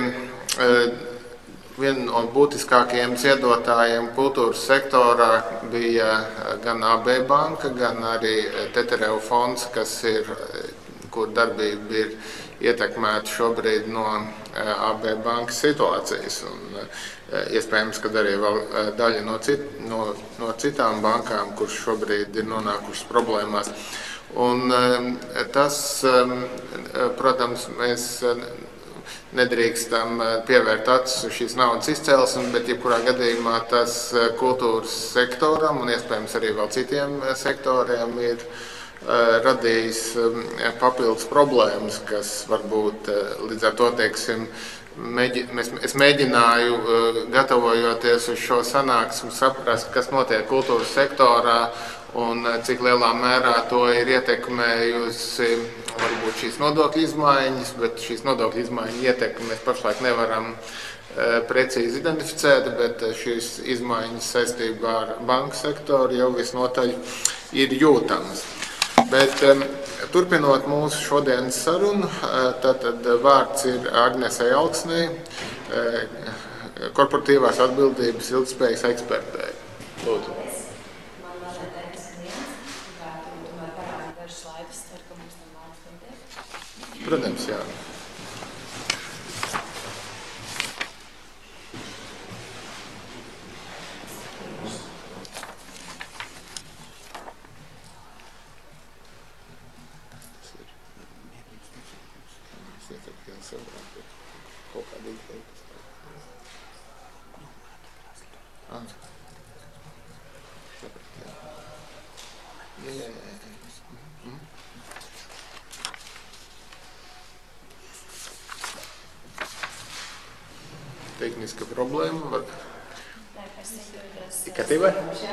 viena no būtiskākajiem ziedotājiem kultūras sektorā bija gan A B banka, gan arī Tetereva fonds, kas ir, kur darbība ir ietekmēta šobrīd no A B bankas situācijas. Un, iespējams, ka arī vēl daļa no, cit, no, no citām bankām, kuras šobrīd ir nonākušas problēmās. Un tas, protams, mēs nedrīkstam pievērt acis uz šīs naudas izcelsmi, bet jebkurā gadījumā tas kultūras sektoram un iespējams arī vēl citiem sektoriem ir radījis papildus problēmas, kas varbūt līdz ar to, teiksim, mēģi, mēs, es mēģināju, gatavojoties uz šo sanāksmu, saprast, kas notiek kultūras sektorā un cik lielā mērā to ir ietekmējusi varbūt šīs nodokļu izmaiņas, bet šīs nodokļu izmaiņu ietekmi mēs pašlaik nevaram precīzi identificēt, bet šīs izmaiņas saistībā ar banku sektoru jau visnotaļ ir jūtamas. Bet turpinot mūsu šodienas sarunu, tad vārds ir Agnesei Alksnei, korporatīvās atbildības ilgtspējas ekspertei. Lūdzu. Man mazliet teiks nians, gribētu tomēr parādīt dažus slaidus, ceru, ka mums tam laiks pietiek. Protams, jā. Tehniska problēma var... Ikatīvai?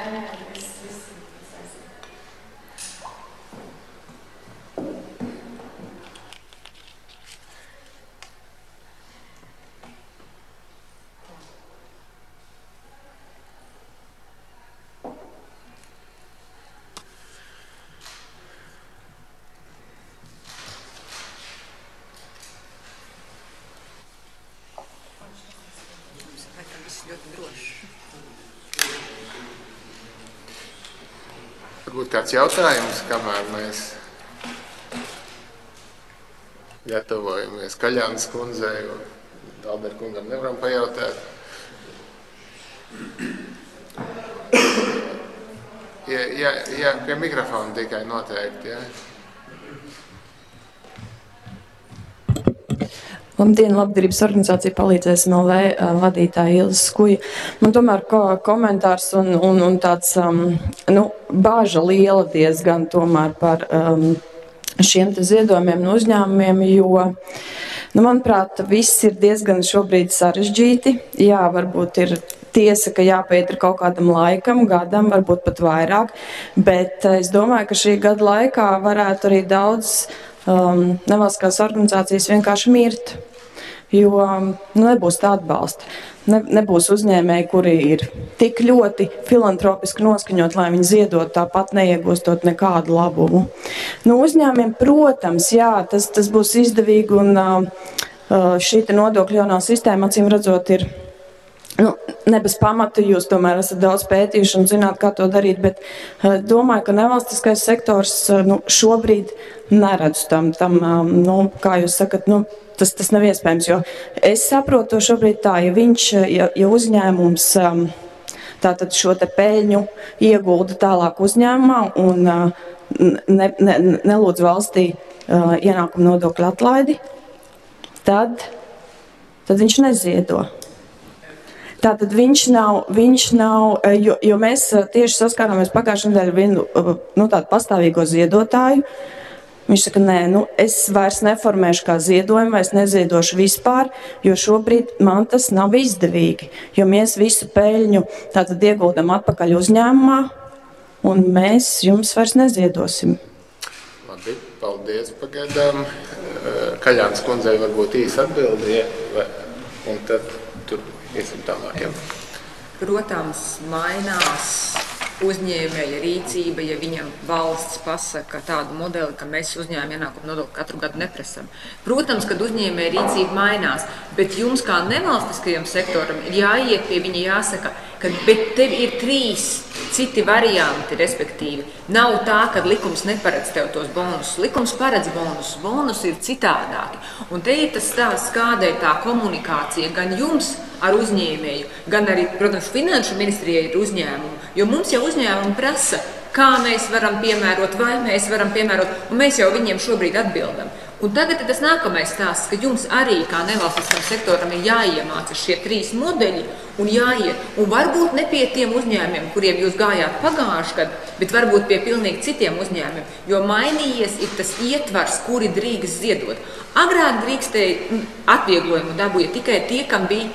Varbūt kāds jautājums, kamēr mēs gatavojamies Kaļānas kundzei un Dalber kungam nevaram pajautāt. Ja, ja, ja pie mikrofona tikai noteikti, jā. Labdien, labdarības organizācija Palīdzēsim L V vadītāja Ilze Skuja. Man tomēr ko, komentārs un, un, un tāds, um, nu, bāža liela diezgan tomēr par um, šiem te ziedojumiem no uzņēmumiem, jo, nu, manuprāt, viss ir diezgan šobrīd sarežģīti. Jā, varbūt ir tiesa, ka jāpaiet ar kaut kādam laikam, gadam, varbūt pat vairāk, bet es domāju, ka šī gada laikā varētu arī daudz um, nevalstiskās organizācijas vienkārši mirt. Jo nu, nebūs tā atbalsta. Ne, nebūs uzņēmēji, kuri ir tik ļoti filantropiski noskaņot, lai viņi ziedot tāpat neiegūstot nekādu labumu. Nu, uzņēmiem, protams, jā, tas, tas būs izdevīgi un uh, šī te nodokļu jaunā sistēma, acīm redzot, ir nu, ne bez pamata, jūs tomēr esat daudz pētījuši un zināt, kā to darīt, bet uh, domāju, ka nevalstiskais sektors uh, nu, šobrīd neredz tam, tam um, nu, kā jūs sakat, nu, Tas, tas nav iespējams, jo es saprotu to šobrīd tā, ja viņš, ja, ja uzņēmums um, tātad šo te peļņu iegulda tālāk uzņēmumā un uh, ne, ne, nelūdz valstī uh, ienākumu nodokļu atlaidi, tad, tad viņš neziedo. Tātad viņš nav, viņš nav jo, jo mēs tieši saskārāmies pagājušajā nedēļā vienu nu, tādu pastāvīgo ziedotāju. Viņš saka, nē, nu, es vairs neformēšu kā ziedojumu, vai es neziedošu vispār, jo šobrīd man tas nav izdevīgi, jo mēs visu peļņu tātad ieguldam atpakaļ uzņēmumā, un mēs jums vairs neziedosim. Labi, paldies pagaidām. Kaļānas kundzei varbūt īsa atbildi, un tad tur iesim tālāk. Jā. Protams, mainās uzņēmēja rīcība, ja viņam valsts pasaka tādu modeli, ka mēs uzņēmēju ienākumu nodokli katru gadu neprasam. Protams, kad uzņēmēja rīcība mainās, bet jums kā nevalstiskajam sektoram ir jāiet pie viņa jāsaka, ka bet tev ir trīs citi varianti, respektīvi. Nav tā, ka likums neparedz tev tos bonusus. Likums paredz bonusus. Bonusi ir citādāki. Un te ir tas stāsts, kāda ir tā komunikācija gan jums ar uzņēmēju, gan arī, protams, finanšu ministrijai ir uzņēmumu. Jo mums jau uzņēmumi prasa, kā mēs varam piemērot, vai mēs varam piemērot, un mēs jau viņiem šobrīd atbildam. Un tagad ir tas nākamais stāsts, ka jums arī kā nevalstiskam sektoram ir jāiemāca šie trīs modeļi un jāiet. Un varbūt ne pie tiem uzņēmumiem, kuriem jūs gājāt pagājuši gadu, bet varbūt pie pilnīgi citiem uzņēmumiem, jo mainījies ir tas ietvars, kuri drīkst ziedot. Agrāk drīkstēja atvieglojumu dabūja tikai tie, kam bija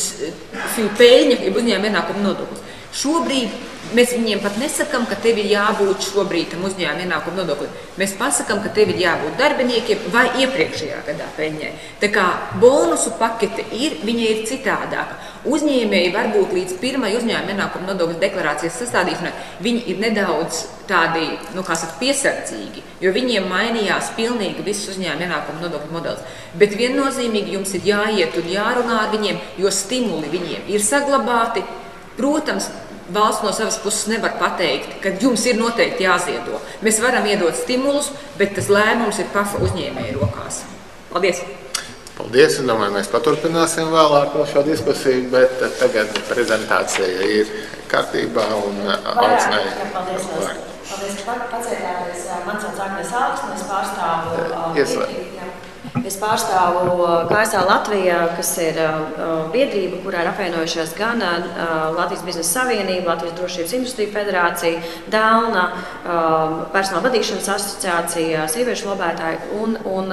šī peļņa, ja uzņēmuma ienākuma nodoklis. Šobrīd mēs viņiem pat nesakām, ka tev ir jābūt šobrīd tam uzņēmuma ienākuma nodoklim. Mēs pasakām, ka tev ir jābūt darbiniekiem vai iepriekšējā gadā peļņai. Tā kā bonusu pakete ir, viņa ir citādāka. Uzņēmēji varbūt līdz pirmai uzņēmuma ienākuma nodokļa deklarācijas sastādīšanai viņi ir nedaudz tādi, nu, kā saka, piesardzīgi, jo viņiem mainījās pilnīgi viss uzņēmuma ienākuma nodokļa modelis. Bet viennozīmīgi jums ir jāiet un jārunā ar viņiem, jo stimuli viņiem ir saglabāti. Protams, valsts no savas puses nevar pateikt, ka jums ir noteikti jāziedo. Mēs varam iedot stimulus, bet tas lēmums ir paša uzņēmēja rokās. Paldies! Paldies, un domāju, mēs paturpināsim vēlāk vēl šo diskusiju, bet tagad prezentācija ir kārtībā un aicināja. Paldies, paldies, ka pacietāties. Man sauc Agnes Alksne, es pārstāvu Ieslēgt. Es pārstāvu K S A Latvijā, kas ir biedrība, kurā ir apvienojušies gan Latvijas Biznesa Savienība, Latvijas Drošības Industriju federācija, Dēlna, Personāla vadīšanas asociācija, sieviešu lobētāji. Un, un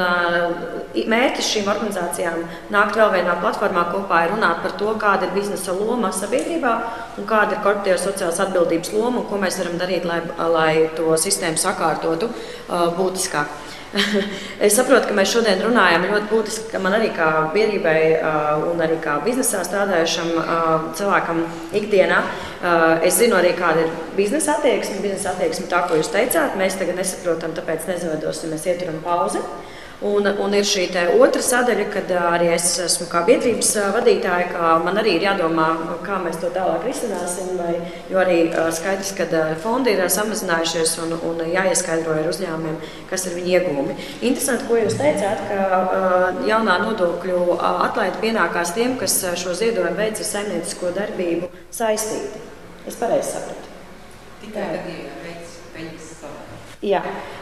mērķis šīm organizācijām nākt vēl vienā platformā kopā ir runāt par to, kāda ir biznesa loma sabiedrībā un kāda ir korporatīvās sociālās atbildības loma un ko mēs varam darīt, lai, lai to sistēmu sakārtotu būtiskāk. Es saprotu, ka mēs šodien runājam ļoti būtiski, ka man arī kā biedrībai un arī kā biznesā strādājušam cilvēkam ikdienā, es zinu arī, kāda ir biznesa attieksme, biznesa attieksme tā, ko jūs teicāt, mēs tagad nesaprotam, tāpēc nezavadosim, mēs ieturam pauzi. Un, un ir šī te otra sadaļa, kad arī es esmu kā biedrības vadītāja, ka man arī ir jādomā, kā mēs to tālāk risināsim, vai, jo arī skaidrs, ka fondi ir samazinājušies un, un jāieskaidro ar uzņēmumiem, kas ir viņa iegūmi. Interesanti, ko jūs teicāt, ka jaunā nodokļu atlaide pienākās tiem, kas šo ziedojumu veids ar saimniecisko darbību saistīti. Es pareizi sapratu. Tikai tad ir veids peļņas. Jā,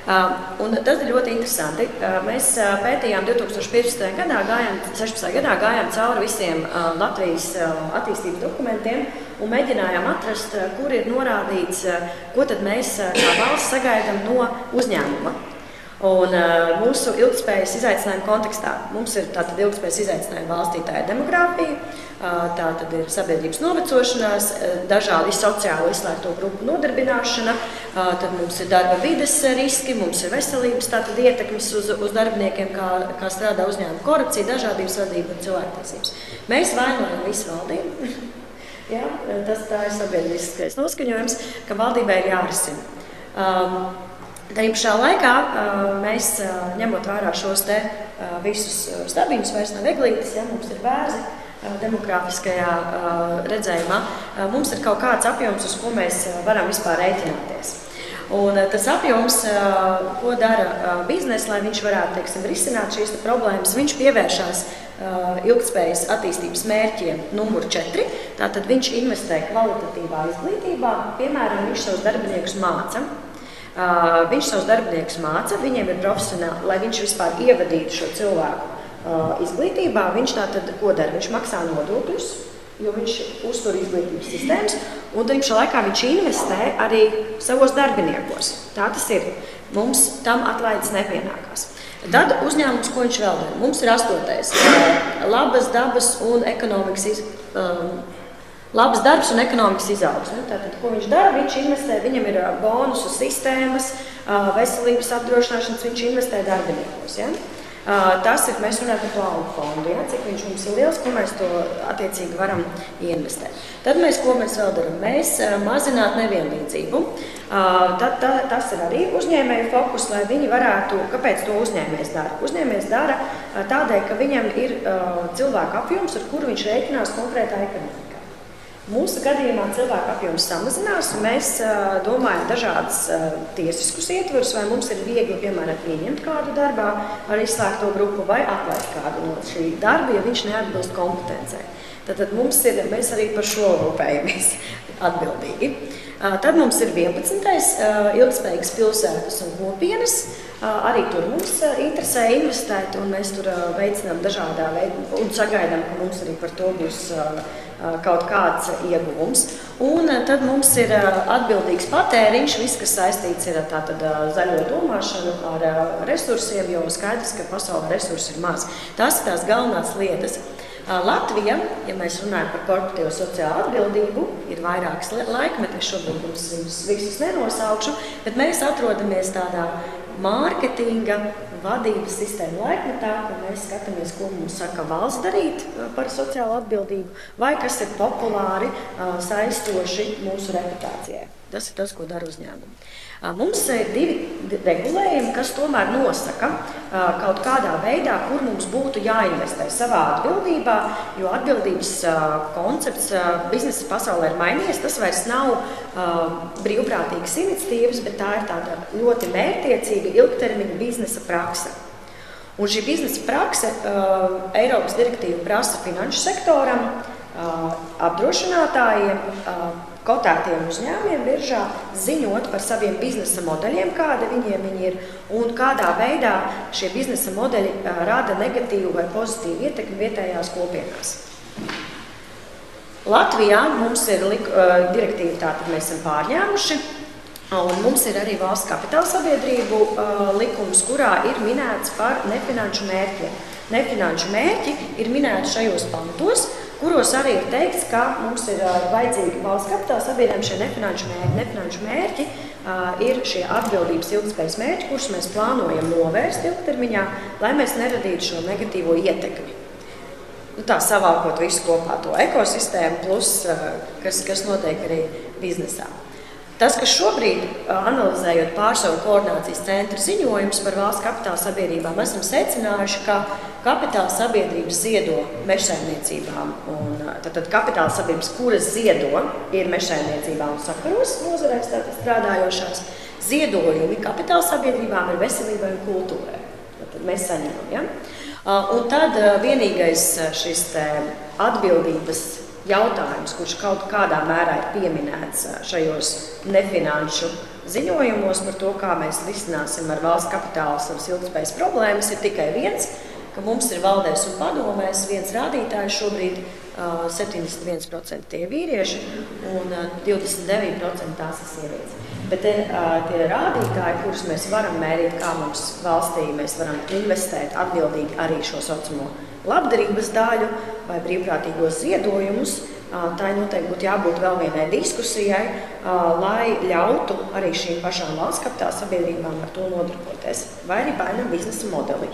un tas ir ļoti interesanti. Mēs pētījām divi tūkstoši piecpadsmitajā gadā, gājām, sešpadsmitajā gadā gājām cauri visiem Latvijas attīstības dokumentiem un mēģinājām atrast, kur ir norādīts, ko tad mēs kā valsts sagaidām no uzņēmuma. Un mūsu ilgtspējas izaicinājumu kontekstā mums ir tātad ilgtspējas izaicinājumi valstī, tā ir demogrāfija, tā tad ir sabiedrības novecošanās, dažādi sociāli izslēgto grupu nodarbināšana, tad mums ir darba vides riski, mums ir veselības tātad ietekmes uz, uz darbiniekiem, kā, kā strādā uzņēmuma korupcija, dažādības vadība un cilvēktiesības. Mēs vainojam visu valdību. Ja, tas tā ir sabiedriskais noskaņojums, ka valdībai ir jārisina. Um, Tā pašā laikā mēs, ņemot vērā šos te visus stabiņus, vairs nav eglītes, ja mums ir bērzi demografiskajā redzējumā, mums ir kaut kāds apjoms, uz ko mēs varam vispār rēķināties. Un tas apjoms, ko dara biznesa, lai viņš varētu, teiksim, risināt šīs problēmas, viņš pievēršās ilgtspējas attīstības mērķiem numur četri. Tātad viņš investē kvalitatīvā izglītībā, piemēram, viņš savus darbiniekus māca. Uh, viņš savus darbiniekus māca, viņiem ir profesionāli, lai viņš vispār ievadītu šo cilvēku uh, izglītībā. Viņš tātad ko dara? Viņš maksā nodokļus, jo viņš uztur izglītības sistēmas, un tad šā laikā viņš investē arī savos darbiniekos. Tā tas ir. Mums tam atlaides nepienākās. Tad uzņēmums, ko viņš vēl dara? Mums ir astotais. Uh, labas dabas un ekonomikas iz, um, Labs darbs un ekonomikas izaugsme. Tātad, ko viņš dara? Viņš investē, viņam ir bonusu sistēmas, veselības apdrošināšanas, viņš investē darbiniekos. Ja? Tas ir, mēs runājam par plānu fondu, ja? Cik viņš mums ir liels, ko mēs to attiecīgi varam investēt. Tad mēs, ko mēs vēl darām? Mēs mazināt nevienlīdzību. Tad, tā, tas ir arī uzņēmēju fokus, lai viņi varētu, kāpēc to uzņēmējs dara? Uzņēmējs dara tādēļ, ka viņam ir cilvēku apjoms, ar kuru viņš rēķinās konkrētā ekonomikā. Mūsu gadījumā cilvēku apjoms samazinās, un mēs uh, domājam dažādas uh, tiesiskus ietvarus, vai mums ir viegli, piemēram, pieņemt kādu darbā ar izslēgto grupu vai atlaist kādu no šī darba, ja viņš neatbilst kompetencei. Tad, tad mums ir, mēs arī par šo rūpējamies atbildīgi. Tad mums ir vienpadsmitais ilgspējīgas pilsētas un kopienas. Arī tur mums interesē investēt, un mēs tur veicinām dažādā veidā un sagaidām, ka mums arī par to būs kaut kāds ieguvums. Un tad mums ir atbildīgs patēriņš, viss, kas saistīts ir tātad zaļo domāšanu ar resursiem, jo skaidrs, ka pasaulē resursi ir maz. Tās ir tās galvenās lietas. Latvija, ja mēs runājam par korporatīvo sociālo atbildību, ir vairākas laikmeti, es šobrīd jums visus nenosaukšu, bet mēs atrodamies tādā mārketinga vadības sistēma laikmetā, kur mēs skatāmies, ko mums saka valsts darīt par sociālo atbildību, vai kas ir populāri, saistoši mūsu reputācijai. Tas ir tas, ko dara uzņēmumi. Mums ir divi regulējumi, kas tomēr nosaka kaut kādā veidā, kur mums būtu jāinvestē savā atbildībā, jo atbildības koncepts biznesa pasaulē ir mainījies. Tas vairs nav brīvprātīgas iniciatīvas, bet tā ir tāda ļoti mērķtiecīga ilgtermiņa biznesa prakse. Un šī biznesa prakse Eiropas direktīva prasa finanšu sektoram, apdrošinātājiem, kotētiem uzņēmumiem biržā ziņot par saviem biznesa modeļiem, kāda viņiem viņi ir un kādā veidā šie biznesa modeļi rada negatīvu vai pozitīvu ietekmi vietējās kopienās. Latvijā mums ir direktīva, tātad mēs esam pārņēmuši, un mums ir arī valsts kapitāla sabiedrību likums, kurā ir minēts par nefinanšu mērķiem. Nefinanšu mērķi ir minēti šajos pantos, kuros arī ir teikts, ka mums ir vajadzīgi valsts kapitāla sabiedrībām šie nefinanšu mērķi. Nefinanšu mērķi uh, ir šie atbildības ilgspējas mērķi, kurus mēs plānojam novērst ilgtermiņā, lai mēs neradītu šo negatīvo ietekmi. Nu, tā savākot visu kopā to ekosistēmu, plus, uh, kas, kas notiek arī biznesā. Tas, kas šobrīd, analizējot pārsavu koordinācijas centra ziņojumus par valsts kapitāla sabiedrībām, esam secinājuši, ka kapitāla sabiedrības ziedo mežsaimniecībām, un tad kapitāla sabiedrības, kuras ziedo, ir mežsaimniecībām un sakaros nozarēs strādājošās, ziedojumi kapitāla sabiedrībām ir veselībai un kultūrai. Tad mēs saņemam, ja? Un tad vienīgais šis atbildības jautājums, kurš kaut kādā mērā ir pieminēts šajos nefinanšu ziņojumos par to, kā mēs risināsim ar valsts kapitālu savas ilgspējas problēmas, ir tikai viens, ka mums ir valdēs un padomēs viens rādītājs šobrīd uh, septiņdesmit viens procenti tie vīrieši un uh, divdesmit deviņi procenti tās ir sievietes. Bet te, uh, tie rādītāji, kurus mēs varam mērīt, kā mums valstī mēs varam investēt atbildīgi arī šo saucamo labdarības daļu vai brīvprātīgos ziedojumus, tā noteikti būtu jābūt vēl vienai diskusijai, lai ļautu arī šīm pašām valsts kapitāla sabiedrībām ar to nodarboties. Vai arī mainām biznesa modeli,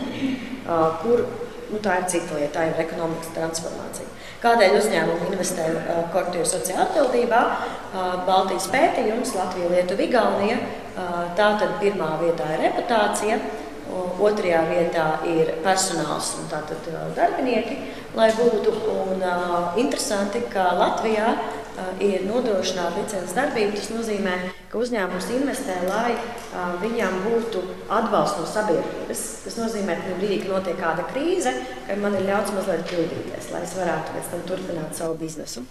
kur nu, tā ir cita lieta, tā ir ekonomikas transformācija. Kādēļ uzņēmumi investē korporatīvā sociālā atbildībā? Baltijas pētījums, Latvija, Lietuva, Igaunija, tā tad pirmā vietā ir reputācija, otrajā vietā ir personāls un tātad darbinieki, lai būtu. Un uh, interesanti, ka Latvijā uh, ir nodrošināta licences darbība. Tas nozīmē, ka uzņēmums investē, lai uh, viņam būtu atbalsts no sabiedrības. Tas nozīmē, ka brīdī, kad notiek kāda krīze, ka man ir ļauts mazliet kļūdīties, lai es varētu pēc tam turpināt savu biznesu.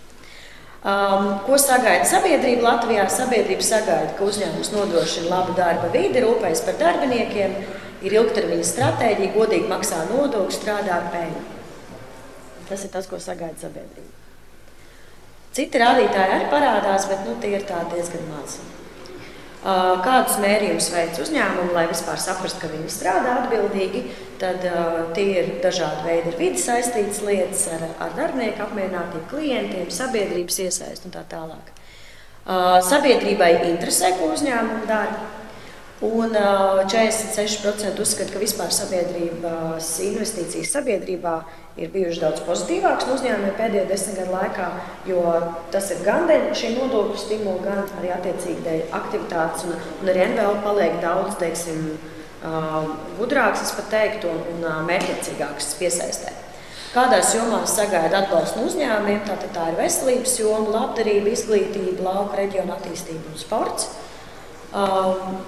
Um, ko sagaida sabiedrība Latvijā? Sabiedrība sagaida, ka uzņēmums nodrošina labu darba vidi, rūpējas par darbiniekiem, ir ilgtermiņa stratēģija, godīgi maksā nodokļus, strādā ar peļņu. Tas ir tas, ko sagaida sabiedrība. Citi rādītāji arī parādās, bet nu, tie ir tā diezgan maz. Uh, kādus mērījumus veic uzņēmumi, lai vispār saprast, ka viņi strādā atbildīgi, tad uh, tie ir dažādi veidi, ir vidi saistītas lietas ar, ar darbinieku apmierinātību, klientiem, sabiedrības iesaist un tā tālāk. Uh, sabiedrībai interesē, ko uzņēmumi dara. Un četrdesmit seši procenti uzskata, ka vispār sabiedrības investīcijas sabiedrībā ir bijušas daudz pozitīvākas no uzņēmumiem pēdējo desmit gadu laikā, jo tas ir gan dēļ šī nodokļu stimula, gan arī attiecīgi dēļ aktivitātes, un, un arī N V O paliek daudz, teiksim, gudrāks, es pat teiktu, un, un mērķiecīgāks piesaistē. Kādās jomās sagaida atbalstu no uzņēmumiem, tātad tā ir veselības joma, labdarība, izglītība, lauka reģiona attīstība un sports. Um,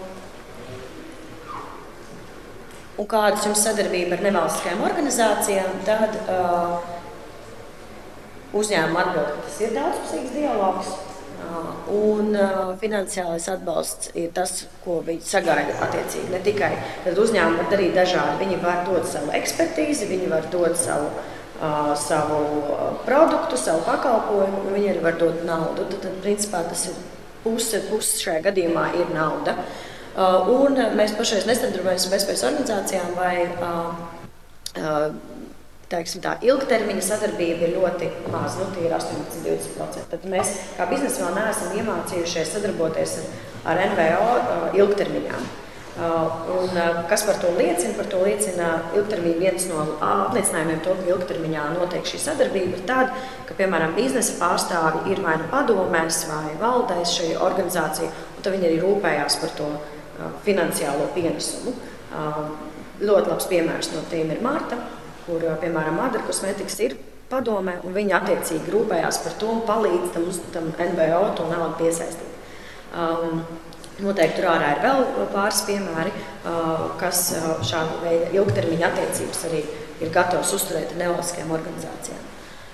Un kādas jums sadarbība ar nevalstiskajām organizācijām, tad uh, uzņēmuma atbild, ka tas ir daudzpusīgs dialogs. Un uh, finansiālais atbalsts ir tas, ko viņi sagaida attiecīgi. Ne tikai tad uzņēmumi var darīt dažādi. Viņi var dot savu ekspertīzi, viņi var dot savu, uh, savu produktu, savu pakalpojumu, un viņi arī var dot naudu. Tad, tad principā, tas ir puse, puse šajā gadījumā ir nauda. Uh, un mēs pašreiz nesadarbojamies ar bezpējas organizācijām vai uh, uh, Teiksim, tā ilgtermiņa sadarbība ir ļoti maza, nu, tie ir astoņdesmit līdz divdesmit procenti. Tad mēs kā biznesa vēl neesam iemācījušies sadarboties ar, ar N V O uh, ilgtermiņā. Uh, un uh, kas par to liecina? Par to liecina ilgtermiņa viens no apliecinājumiem to, ka ilgtermiņā notiek šī sadarbība ir tāda, ka, piemēram, biznesa pārstāvi ir vai nu padomēs vai valdēs šī organizācija, un tad viņi arī rūpējās par to uh, finansiālo pienesumu. Uh, ļoti labs piemērs no tiem ir Marta, kur, piemēram, Madara Kosmetikas ir padomē, un viņi attiecīgi rūpējās par to un palīdz tam, tam N V O to naudu piesaistīt. Um, noteikti tur ārā ir vēl pāris piemēri, uh, kas šāda veida ilgtermiņa attiecības arī ir gatavs uzturēt ar nevalstiskajām organizācijām.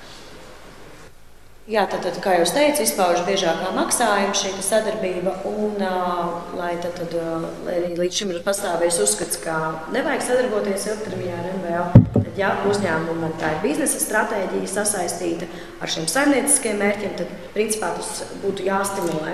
Jā, tad, tad, kā jau es teicu, izpauž biežākā maksājuma šī sadarbība, un uh, lai tad, tad, uh, lai līdz šim ir pastāvējis uzskats, ka nevajag sadarboties ilgtermiņā ar N V O, tad ja uzņēmumam tā ir biznesa stratēģija sasaistīta ar šiem saimnieciskiem mērķiem, tad principā tas būtu jāstimulē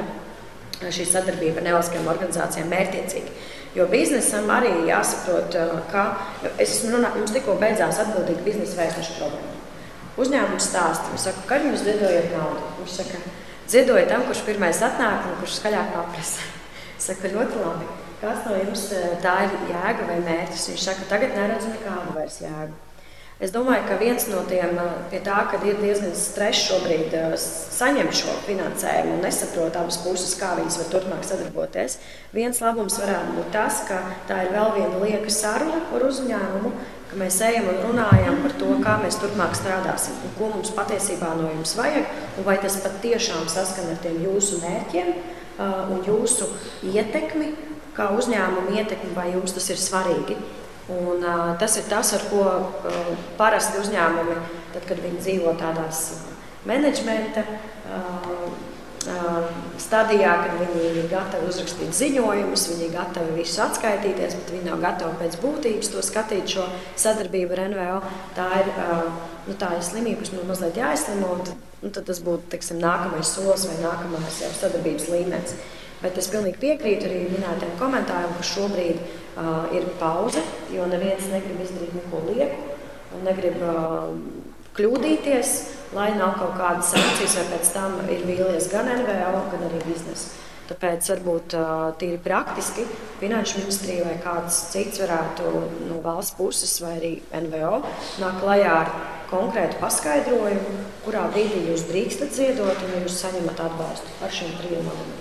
šī sadarbība ar nevalstiskajām organizācijām mērķiecīgi. Jo biznesam arī jāsaprot, ka es esmu runā, mums tikko beidzās atbildīga biznesa vēstneša problēma. Uzņēmums stāsta, viņš saka, kad jūs ziedojat naudu? Viņš saka, ziedoja tam, kurš pirmais atnāk un kurš skaļāk paprasa. Saka, ļoti labi. Kāds no jums tā ir jēga vai mērķis? Viņš saka, tagad neredzu nekādu vairs jēgu. Es domāju, ka viens no tiem pie tā, kad ir diezgan stress šobrīd saņemt šo finansējumu un nesaprot abas puses, kā viņas var turpmāk sadarboties. Viens labums varētu būt tas, ka tā ir vēl viena lieka saruna par uzņēmumu, ka mēs ejam un runājam par to, kā mēs turpmāk strādāsim un ko mums patiesībā no jums vajag, un vai tas pat tiešām saskan ar tiem jūsu mērķiem uh, un jūsu ietekmi, kā uzņēmumu ietekmi, vai jums tas ir svarīgi. Un, uh, tas ir tas, ar ko uh, parasti uzņēmumi, tad, kad viņi dzīvo tādās menedžmenta uh, uh, stadijā, kad viņi ir gatavi uzrakstīt ziņojumus, viņi ir gatavi visu atskaitīties, bet viņi nav gatavi pēc būtības to skatīt šo sadarbību ar N V O. Tā ir, uh, nu, tā ir slimība, kas mums mazliet jāizslimo, un tad, nu, tad tas būtu, teiksim, nākamais solis vai nākamais jau sadarbības līmenis. Bet es pilnīgi piekrītu arī minētiem komentāriem, ka šobrīd uh, ir pauze, jo neviens negrib izdarīt neko lieku un negrib uh, kļūdīties, lai nav kaut kādas sankcijas, vai pēc tam ir vīlies gan N V O, gan arī biznesa. Tāpēc varbūt uh, tīri praktiski Finanšu ministrija vai kāds cits varētu no valsts puses vai arī N V O nāk klajā ar konkrētu paskaidrojumu, kurā brīdī jūs drīkstat ziedot un jūs saņemat atbalstu ar šiem trim modeļiem.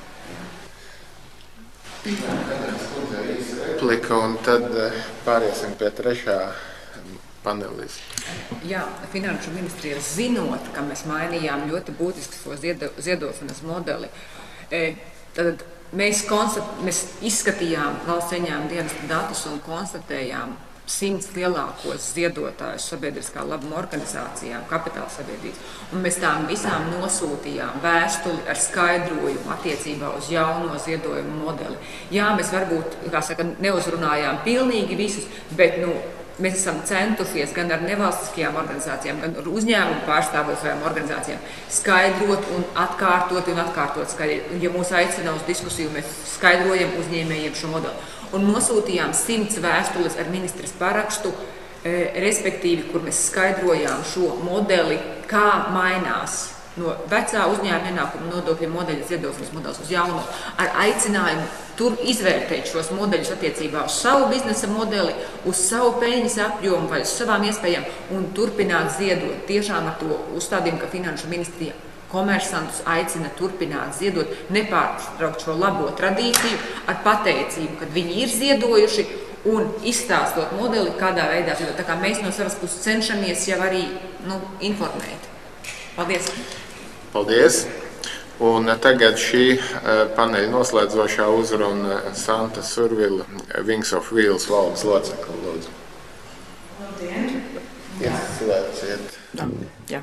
Replika, un tad pāriesim pie trešā panelista. Jā, Finanšu ministrija zinot, ka mēs mainījām ļoti būtiski šo ziedo, ziedošanas modeli, tad mēs, konstat, mēs izskatījām valsts ieņēmuma dienesta datus un konstatējām simts lielākos ziedotājus sabiedriskā labuma organizācijām, kapitāla sabiedrības. Un mēs tām visām nosūtījām vēstuli ar skaidrojumu attiecībā uz jauno ziedojumu modeli. Jā, mēs varbūt, kā saka, neuzrunājām pilnīgi visus, bet, nu, mēs esam centušies gan ar nevalstiskajām organizācijām, gan ar uzņēmumu pārstāvošajām organizācijām skaidrot un atkārtot un atkārtot skaidrot. Ja mūs aicina uz diskusiju, mēs skaidrojam uzņēmējiem šo modeli. Un nosūtījām simts vēstules ar ministres parakstu, e, respektīvi, kur mēs skaidrojām šo modeli, kā mainās no vecā uzņēmuma ienākuma nodokļa modeļa ziedošanas modelis uz jauno, ar aicinājumu tur izvērtēt šos modeļus attiecībā uz savu biznesa modeli, uz savu peļņas apjomu vai uz savām iespējām un turpināt ziedot. Tiešām ar to uzstādījumu, ka Finanšu ministrija komersantus aicina turpināt ziedot, nepārtraukt šo labo tradīciju ar pateicību, kad viņi ir ziedojuši un izstāstot modeli, kādā veidā ziedot. Tā kā mēs no savas puses cenšamies jau arī nu, informēt. Paldies! Paldies! Un tagad šī paneļa noslēdzošā uzruna Santa Survila, Wings of Wheels valdes locekle, lūdzu. Labdien! Ieslēdziet. Jā.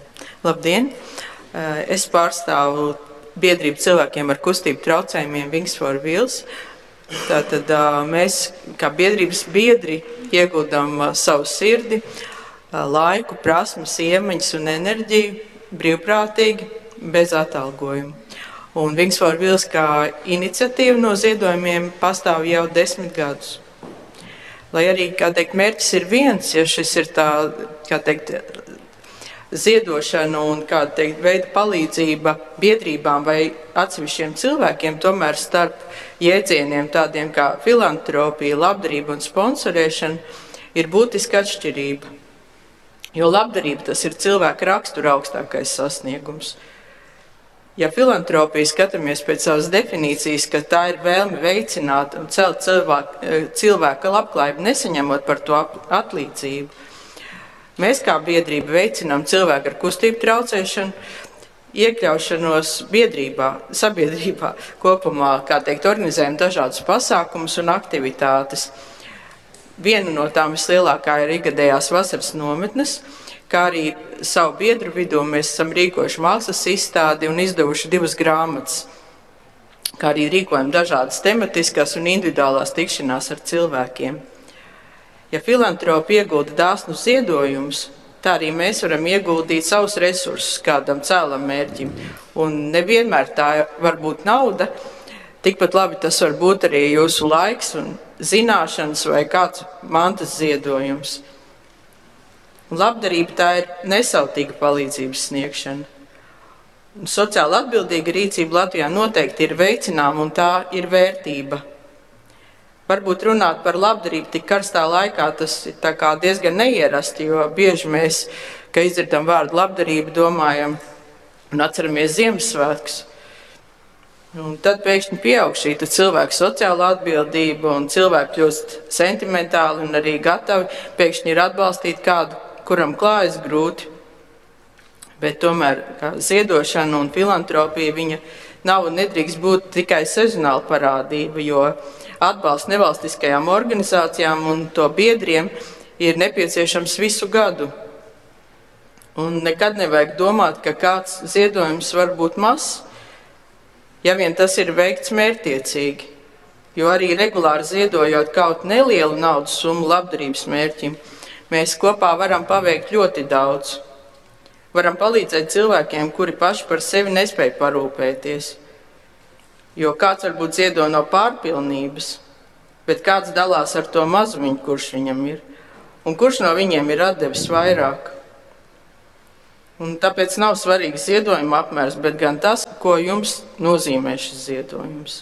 Labdien! Es pārstāvu biedrību cilvēkiem ar kustību traucējumiem Wings for Wheels. Tātad mēs, kā biedrības biedri, ieguldām savu sirdi, laiku, prasmes, iemaņas un enerģiju brīvprātīgi, bez atalgojuma. Un Wings for Wheels kā iniciatīva no ziedojumiem pastāv jau desmit gadus. Lai arī, kā teikt, mērķis ir viens, ja šis ir tā, kā teikt, ziedošana un, kā teikt, veida palīdzība biedrībām vai atsevišķiem cilvēkiem, tomēr starp jēdzieniem tādiem kā filantropija, labdarība un sponsorēšana ir būtiska atšķirība. Jo labdarība tas ir cilvēka rakstura augstākais sasniegums. Ja filantropija skatāmies pēc savas definīcijas, ka tā ir vēlme veicināt un celt cilvēku, cilvēka labklājību, nesaņemot par to atlīdzību, mēs kā biedrība veicinām cilvēku ar kustību traucēšanu, iekļaušanos biedrībā, sabiedrībā kopumā, kā teikt, organizējam dažādus pasākumus un aktivitātes. Viena no tām vislielākā ir ikgadējās vasaras nometnes, kā arī savu biedru vidū mēs esam rīkojuši mākslas izstādi un izdevuši divas grāmatas, kā arī rīkojam dažādas tematiskas un individuālās tikšanās ar cilvēkiem. Ja filantropi iegulda dāsnus ziedojumus, tā arī mēs varam ieguldīt savus resursus kādam cēlam mērķim. Un nevienmēr tā var būt nauda, tikpat labi tas var būt arī jūsu laiks un zināšanas vai kāds mantas ziedojums. Un labdarība tā ir nesautīga palīdzības sniegšana. Un sociāli atbildīga rīcība Latvijā noteikti ir veicināma un tā ir vērtība. Varbūt runāt par labdarību tik karstā laikā tas ir tā kā diezgan neierasti, jo bieži mēs, kad izdzirdam vārdu labdarība, domājam un atceramies Ziemassvētkus. Un tad pēkšņi pieaug šī cilvēka sociāla atbildība un cilvēki kļūst sentimentāli un arī gatavi pēkšņi ir atbalstīt kādu, kuram klājas grūti. Bet tomēr ziedošana un filantropija viņa nav un nedrīkst būt tikai sezonāla parādība, jo atbalsts nevalstiskajām organizācijām un to biedriem ir nepieciešams visu gadu. Un nekad nevajag domāt, ka kāds ziedojums var būt mazs, ja vien tas ir veikts mērķtiecīgi. Jo arī regulāri ziedojot kaut nelielu naudas summu labdarības mērķim, mēs kopā varam paveikt ļoti daudz. Varam palīdzēt cilvēkiem, kuri paši par sevi nespēj parūpēties. Jo kāds varbūt ziedo no pārpilnības, bet kāds dalās ar to mazumiņu, kurš viņam ir. Un kurš no viņiem ir atdevis vairāk. Un tāpēc nav svarīgs ziedojuma apmērs, bet gan tas, ko jums nozīmē šis ziedojums.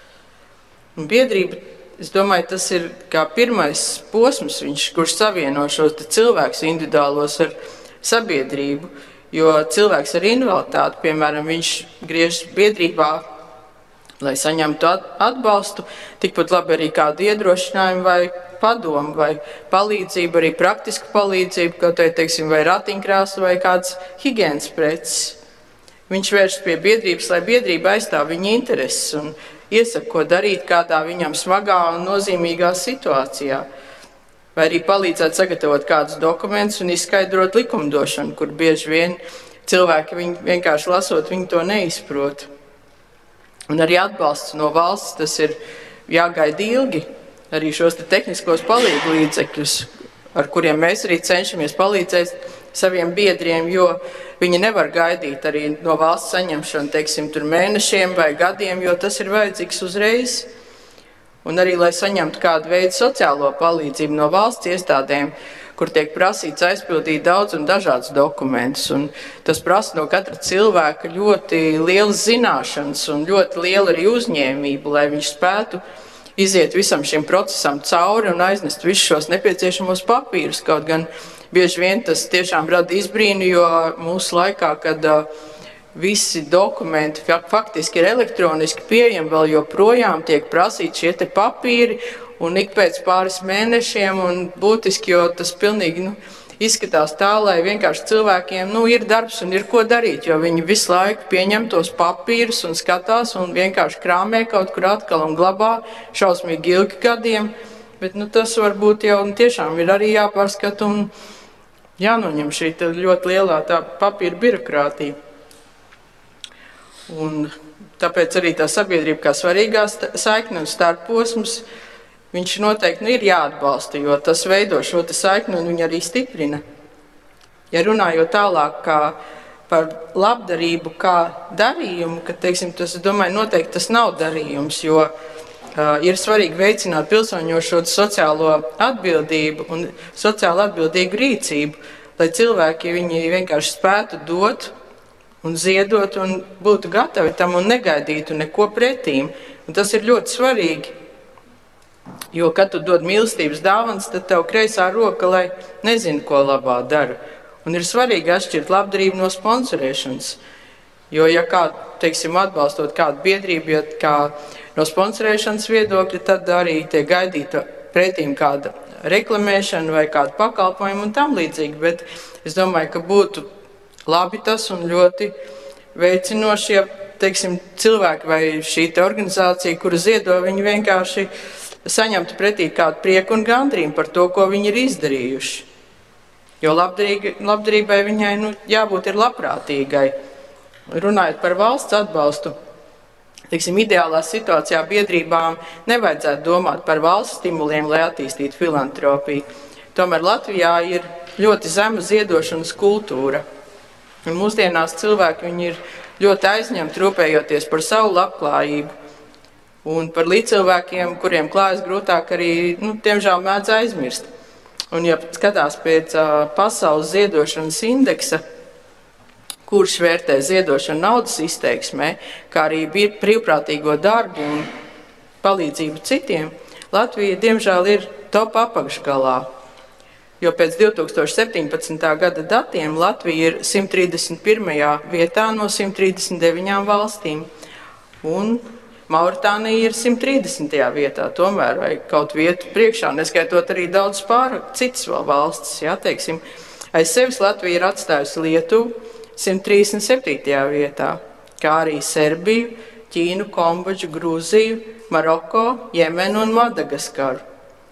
Un biedrība, es domāju, tas ir kā pirmais posms, viņš, kurš savieno šos cilvēkus individuālos ar sabiedrību, jo cilvēks ar invaliditāti, piemēram, viņš griežas biedrībā, lai saņemtu atbalstu, tikpat labi arī kādu iedrošinājumu vai padomu vai palīdzību, arī praktisku palīdzību, kaut vai, teiksim, vai ratiņkrāsu vai kāds higienas preces. Viņš vēršas pie biedrības, lai biedrība aizstāv viņa intereses un iesaka, ko darīt kādā viņam smagā un nozīmīgā situācijā. Vai arī palīdzēt sagatavot kādus dokumentus un izskaidrot likumdošanu, kur bieži vien cilvēki viņu vienkārši lasot, viņi to neizprot. Un arī atbalsts no valsts, tas ir jāgaida ilgi, arī šos te tehniskos palīgu līdzekļus, ar kuriem mēs arī cenšamies palīdzēt saviem biedriem, jo viņi nevar gaidīt arī no valsts saņemšanu, teiksim, tur mēnešiem vai gadiem, jo tas ir vajadzīgs uzreiz. Un arī, lai saņemtu kādu veidu sociālo palīdzību no valsts iestādēm, kur tiek prasīts aizpildīt daudz un dažādus dokumentus. Un tas prasa no katra cilvēka ļoti lielas zināšanas un ļoti liela arī uzņēmību, lai viņš spētu iziet visam šim procesam cauri un aiznest visus šos nepieciešamos papīrus. Kaut gan bieži vien tas tiešām rada izbrīnu, jo mūsu laikā, kad uh, visi dokumenti faktiski ir elektroniski pieejami, vēl joprojām tiek prasīti šie te papīri un ik pēc pāris mēnešiem un būtiski, jo tas pilnīgi nu, izskatās tā, lai vienkārši cilvēkiem nu, ir darbs un ir ko darīt, jo viņi visu laiku pieņem tos papīrus un skatās un vienkārši krāmē kaut kur atkal un glabā šausmīgi ilgi gadiem, bet nu, tas varbūt jau tiešām ir arī jāpārskata un jānoņem šī ļoti lielā tā papīra birokrātija. Un tāpēc arī tā sabiedrība kā svarīgā saikne un starposms, viņš noteikti nu, ir jāatbalsta, jo tas veido šo saikni un viņa arī stiprina. Ja runājot tālāk kā par labdarību kā darījumu, ka, teiksim, tas, es domāju, noteikti tas nav darījums, jo uh, ir svarīgi veicināt pilsoņošo sociālo atbildību un sociāli atbildīgu rīcību, lai cilvēki viņi vienkārši spētu dot un ziedot un būtu gatavi tam un negaidītu neko pretīm. Un tas ir ļoti svarīgi, jo, kad tu dod mīlestības dāvanas, tad tev kreisā roka, lai nezinu, ko labā dara. Un ir svarīgi atšķirt labdarību no sponsorēšanas. Jo, ja kā, teiksim, atbalstot kādu biedrību, ja kā no sponsorēšanas viedokļa, tad arī tiek gaidīta pretīm kāda reklamēšana vai kāda pakalpojuma un tam līdzīgi. Bet es domāju, ka būtu labi tas un ļoti veicinošie, teiksim, cilvēki vai šī te organizācija, kura ziedo, viņi vienkārši saņemtu pretī kādu prieku un gandrību par to, ko viņi ir izdarījuši. Jo labdarībai viņai nu, jābūt ir labprātīgai. Runājot par valsts atbalstu, teiksim, ideālā situācijā biedrībām nevajadzētu domāt par valsts stimuliem, lai attīstītu filantropiju. Tomēr Latvijā ir ļoti zema ziedošanas kultūra. Un mūsdienās cilvēki viņi ir ļoti aizņemti rūpējoties par savu labklājību. Un par līdzcilvēkiem, kuriem klājas grūtāk, arī, nu, tiemžēl mēdz aizmirst. Un, ja skatās pēc uh, pasaules ziedošanas indeksa, kurš vērtē ziedošanu naudas izteiksmē, kā arī brīvprātīgo darbu un palīdzību citiem, Latvija, diemžēl, ir top apakšgalā. Jo pēc divi tūkstoši septiņpadsmitā gada datiem Latvija ir simt trīsdesmit pirmajā vietā no simt trīsdesmit deviņām valstīm. Un Mauritānija ir simt trīsdesmitajā vietā, tomēr, vai kaut vietu priekšā, neskaitot arī daudz pār citas vēl valstis. Jā, teiksim, aiz sevis Latvija ir atstājusi Lietuvu simt trīsdesmit septītajā vietā, kā arī Serbiju, Ķīnu, Kambodžu, Grūziju, Maroko, Jemenu un Madagaskaru.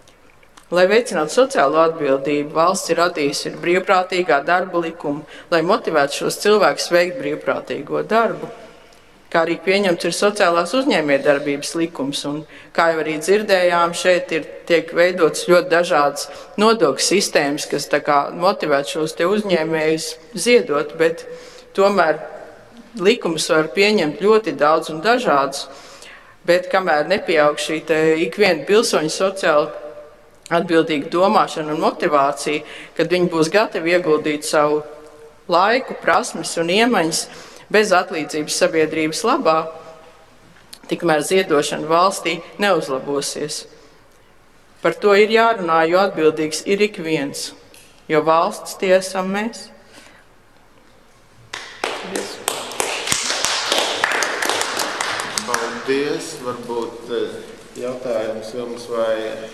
Lai veicinātu sociālo atbildību, valsts ir radījusi brīvprātīgā darba likumu, lai motivētu šos cilvēkus veikt brīvprātīgo darbu. Kā arī pieņemts ir sociālās uzņēmējdarbības likums, un kā jau arī dzirdējām, šeit ir tiek veidotas ļoti dažādas nodokļu sistēmas, kas tā kā motivētu šos te uzņēmējus ziedot, bet tomēr likumus var pieņemt ļoti daudz un dažādus, bet kamēr nepieaug šī te ikviena pilsoņa sociāli atbildīga domāšana un motivācija, kad viņi būs gatavi ieguldīt savu laiku, prasmes un iemaņas, bez atlīdzības sabiedrības labā, tikmēr ziedošana valstī neuzlabosies. Par to ir jārunā, jo atbildīgs ir ik viens, jo valsts tie esam mēs. Paldies. Paldies. Varbūt jautājums jums, vai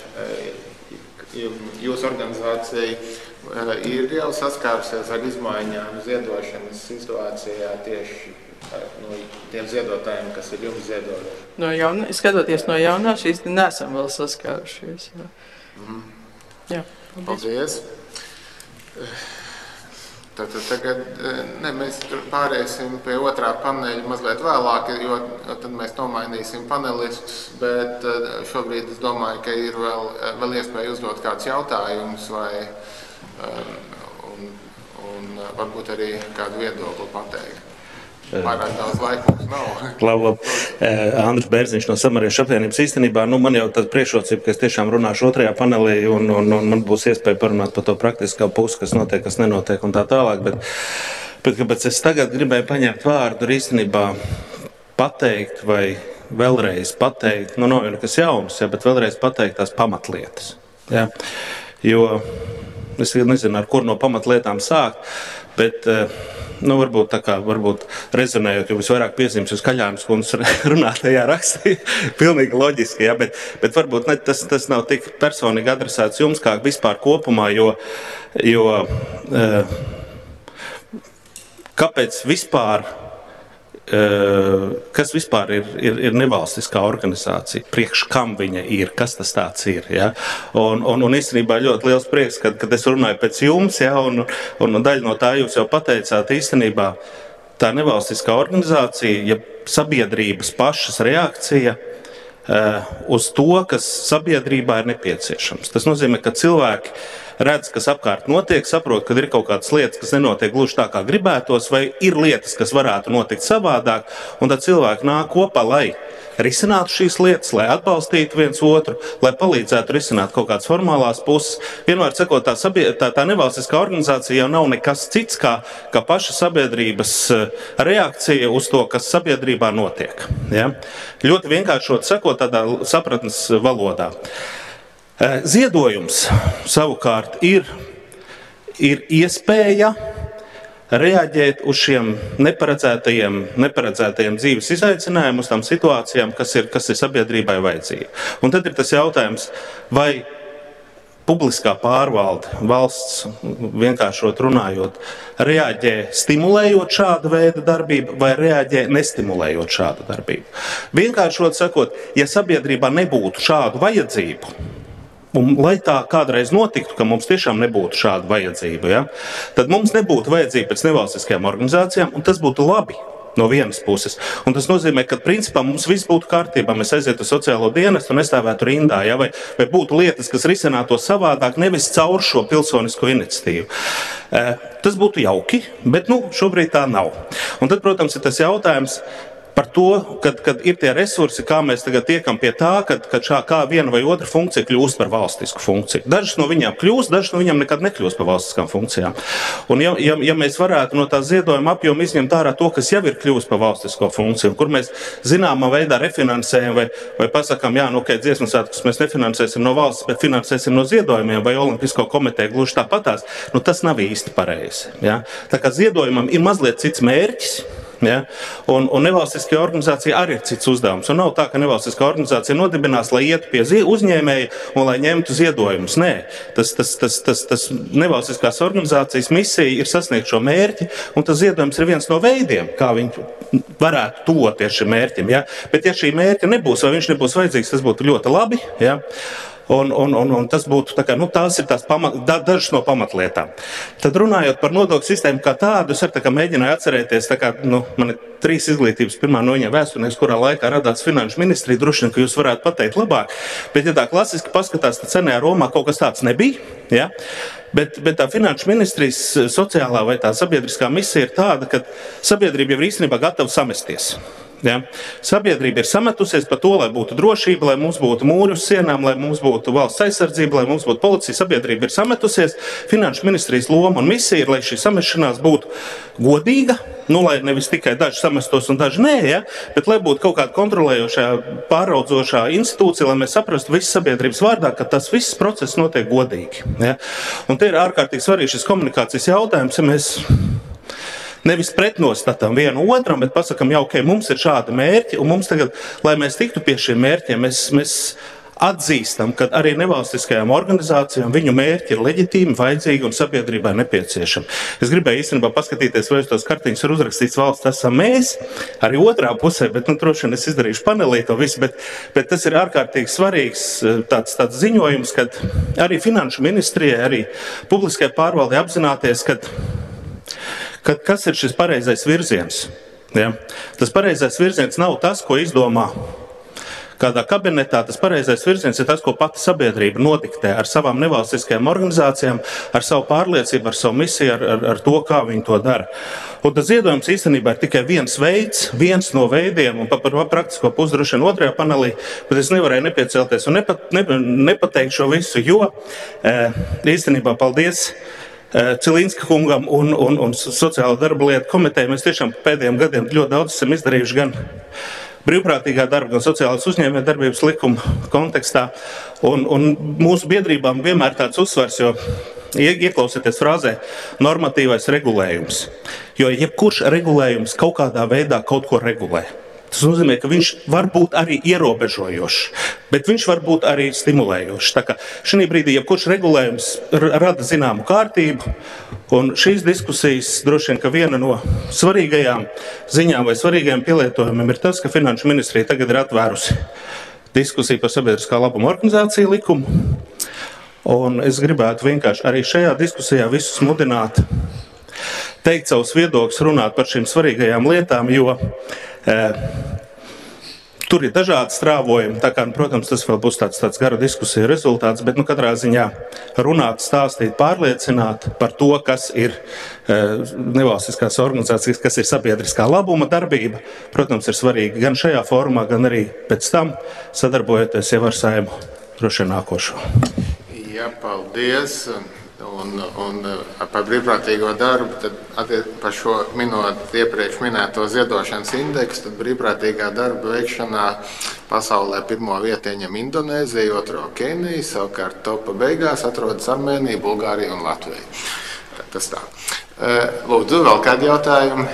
jūsu organizācija ir jau saskārusies ar izmaiņām ziedošanas situācijā tieši no tiem ziedotājiem, kas ir jums ziedojuši? No jauna, skatoties no jaunā, šīs nesam vēl saskārušies. Jā. Mm. Jā, paldies. Tātad tagad ne, mēs pāriesim pie otrā paneļa mazliet vēlāk, jo, jo tad mēs nomainīsim panelistus, bet šobrīd es domāju, ka ir vēl, vēl iespēja uzdot kādus jautājumus vai un, un varbūt arī kādu viedokli pateikt. Pārāk daudz laika mums nav. Labi, labi. Andris Bērziņš no Samariešu apvienības īstenībā, nu man jau tāda priekšrocība, ka es tiešām runāšu otrajā panelī un, un, un man būs iespēja parunāt par to praktiskā pusi, kas notiek, kas nenotiek un tā tālāk, bet, bet kāpēc es tagad gribēju paņemt vārdu, īstenībā pateikt vai vēlreiz pateikt, nu nav jau nekas jauns, ja, bet vēlreiz pateikt tās pamatlietas. Ja. Jo es nezinu, ar kur no pamatlietām sākt, bet nu, varbūt tā kā, varbūt rezonējot, jo visvairāk piezīmes uz Kaļānas kundzes runātajā rakstīja, pilnīgi loģiski, ja, bet, bet varbūt ne, tas, tas nav tik personīgi adresēts jums, kā vispār kopumā, jo, jo kāpēc vispār kas vispār ir, ir, ir nevalstiskā organizācija, priekš kam viņa ir, kas tas tāds ir. Ja? Un, un, un īstenībā ļoti liels prieks, kad, kad es runāju pēc jums, ja? un, un daļu no tā jūs jau pateicāt, īstenībā tā nevalstiskā organizācija, ja sabiedrības pašas reakcija uz to, kas sabiedrībā ir nepieciešams. Tas nozīmē, ka cilvēki redz, kas apkārt notiek, saprot, ka ir kaut kādas lietas, kas nenotiek gluži tā, kā gribētos, vai ir lietas, kas varētu notikt savādāk, un tad cilvēki nāk kopā, lai risinātu šīs lietas, lai atbalstītu viens otru, lai palīdzētu risināt kaut kādas formālās puses. Vienmēr sakot, tā, sabie, tā, tā nevalstiskā organizācija jau nav nekas cits, kā, kā paša sabiedrības reakcija uz to, kas sabiedrībā notiek. Ja? Ļoti vienkāršot sakot, tādā sapratnes valodā. Ziedojums savukārt ir, ir iespēja reaģēt uz šiem neparedzētajiem, neparedzētajiem dzīves izaicinājumiem, uz tām situācijām, kas ir, kas ir sabiedrībai vajadzīgi. Un tad ir tas jautājums, vai publiskā pārvalde, valsts, vienkāršot runājot, reaģē stimulējot šādu veidu darbību vai reaģē nestimulējot šādu darbību. Vienkāršot sakot, ja sabiedrībā nebūtu šādu vajadzību, un lai tā kādreiz notiktu, ka mums tiešām nebūtu šāda vajadzība, ja, tad mums nebūtu vajadzība pēc nevalstiskajām organizācijām, un tas būtu labi no vienas puses. Un tas nozīmē, ka principā mums viss būtu kārtībā, mēs aizietu uz sociālo dienestu un nestāvētu rindā, ja, vai, vai būtu lietas, kas risinātu savādāk, nevis caur šo pilsonisko iniciatīvu. Tas būtu jauki, bet nu, šobrīd tā nav. Un tad, protams, ir tas jautājums par to, kad, kad ir tie resursi, kā mēs tagad tiekam pie tā, kad, kad šā, kā viena vai otra funkcija kļūst par valstisku funkciju. Dažas no viņām kļūst, dažas no viņām nekad nekļūst par valstiskām funkcijām. Un ja, ja, ja mēs varētu no tā ziedojuma apjoma izņemt ārā to, kas jau ir kļūst par valstisko funkciju, kur mēs zināmā veidā refinansējam vai, vai pasakām, jā, nu, ok, dziesmu svētkus mēs nefinansēsim no valsts, bet finansēsim no ziedojumiem vai Olimpisko komiteju gluži tāpatās, nu, tas nav īsti pareizi. Ja? Tā kā ziedojumam ir mazliet cits mērķis, ja? un, un nevalstiskajā organizācija arī ir cits uzdevums. Un nav tā, ka nevalstiskā organizācija nodibinās, lai ietu pie uzņēmēja un lai ņemtu ziedojumus. Nē, tas, tas, tas, tas, tas nevalstiskās organizācijas misija ir sasniegt šo mērķi, un tas ziedojums ir viens no veidiem, kā viņi varētu tuvoties šim mērķim. Ja? Bet ja šī mērķa nebūs, vai viņš nebūs vajadzīgs, tas būtu ļoti labi. Ja? Un, un, un, un tas būtu, tā kā, nu, tās ir tās pamat, da, dažas no pamatlietām. Tad runājot par nodokļu sistēmu kā tādu, es arī tā kā mēģināju atcerēties, tā kā, nu, man ir trīs izglītības, pirmā no viņiem vēsturnieks, kurā laikā radās finanšu ministrija, droši vien, ka jūs varētu pateikt labāk, bet ja tā klasiski paskatās, tad senajā Romā kaut kas tāds nebija, ja? Bet, bet tā finanšu ministrijas sociālā vai tā sabiedriskā misija ir tāda, ka sabiedrība jau ir īstenībā gatava samesties. Ja? Sabiedrība ir sametusies par to, lai būtu drošība, lai mums būtu mūri uz sienām, lai mums būtu valsts aizsardzība, lai mums būtu policija. Sabiedrība ir sametusies. Finanšu ministrijas loma un misija ir, lai šī samešanās būtu godīga, nu, lai nevis tikai daži samestos un daži nē, ja? Bet lai būtu kaut kāda kontrolējošā, pāraudzošā institūcija, lai mēs saprastu visas sabiedrības vārdā, ka tas viss process notiek godīgi. Ja? Un te ir ārkārtīgi svarīgs šis komunikācijas jautājums, ja mēs nevis pretnostatām vienu otram, bet pasakam, jau, ok, mums ir šādi mērķi, un mums tagad, lai mēs tiktu pie šiem mērķiem, mēs, mēs atzīstam, ka arī nevalstiskajām organizācijām viņu mērķi ir leģitīmi, vajadzīgi un sabiedrībai nepieciešami. Es gribēju īstenībā paskatīties, vai uz tos kartiņus ir uzrakstīts valsts esam mēs, arī otrā pusē, bet, nu, droši vien es izdarīšu panelī to visu, bet, bet tas ir ārkārtīgi svarīgs tāds, tāds ziņojums, kad arī finanšu ministrijai, arī publiskai pārvaldei apzināties, kad Kad, kas ir šis pareizais virziens? Ja? Tas pareizais virziens nav tas, ko izdomā kādā kabinetā. Tas pareizais virziens ir tas, ko pati sabiedrība nodiktē ar savām nevalstiskajām organizācijām, ar savu pārliecību, ar savu misiju, ar, ar, ar to, kā viņi to dara. Un tas ziedojums īstenībā ir tikai viens veids, viens no veidiem, un par praktisko pusi droši vien otrajā panelī, bet es nevarēju nepiecelties un nepat, ne, nepateikt šo visu, jo īstenībā paldies Cilīnska kungam un, un, un sociālo darba lietu komiteju. Mēs tiešām pēdējiem gadiem ļoti daudz esam izdarījuši gan brīvprātīgā darba, gan sociālās uzņēmē darbības likuma kontekstā. Un, un mūsu biedrībām vienmēr tāds uzsvars, jo ieklausieties frāzē normatīvais regulējums. Jo jebkurš regulējums kaut kādā veidā kaut ko regulē. Tas nozīmē, ka viņš var būt arī ierobežojošs, bet viņš var būt arī stimulējošs. Tā kā šī brīdī jebkurš regulējums rada zināmu kārtību, un šīs diskusijas droši vien, ka viena no svarīgajām ziņām vai svarīgajiem pielietojumiem ir tas, ka Finanšu ministrija tagad ir atvērusi diskusiju par sabiedriskā labuma organizāciju likumu, un es gribētu vienkārši arī šajā diskusijā visus mudināt teikt savus viedokļus, runāt par šīm svarīgajām lietām, jo e, tur ir dažādi strāvojumi, tā kā, protams, tas vēl būs tāds, tāds gara diskusija rezultāts, bet, nu, katrā ziņā runāt, stāstīt, pārliecināt par to, kas ir e, nevalstiskās organizācijas, kas ir sabiedriskā labuma darbība, protams, ir svarīgi gan šajā formā, gan arī pēc tam sadarbojoties jau ar Saeimu droši vien nākošo. Jā, paldies. Un, un par brīvprātīgo darbu, tad par šo minot iepriekš minēto ziedošanas indeksu, tad brīvprātīgā darba veikšanā pasaulē pirmo vietu ieņem Indonēzija, otro Kenija, savukārt topa beigās atrodas Armēnija, Bulgārija un Latvija. Tas tā. Lūdzu, vēl kādi jautājumi?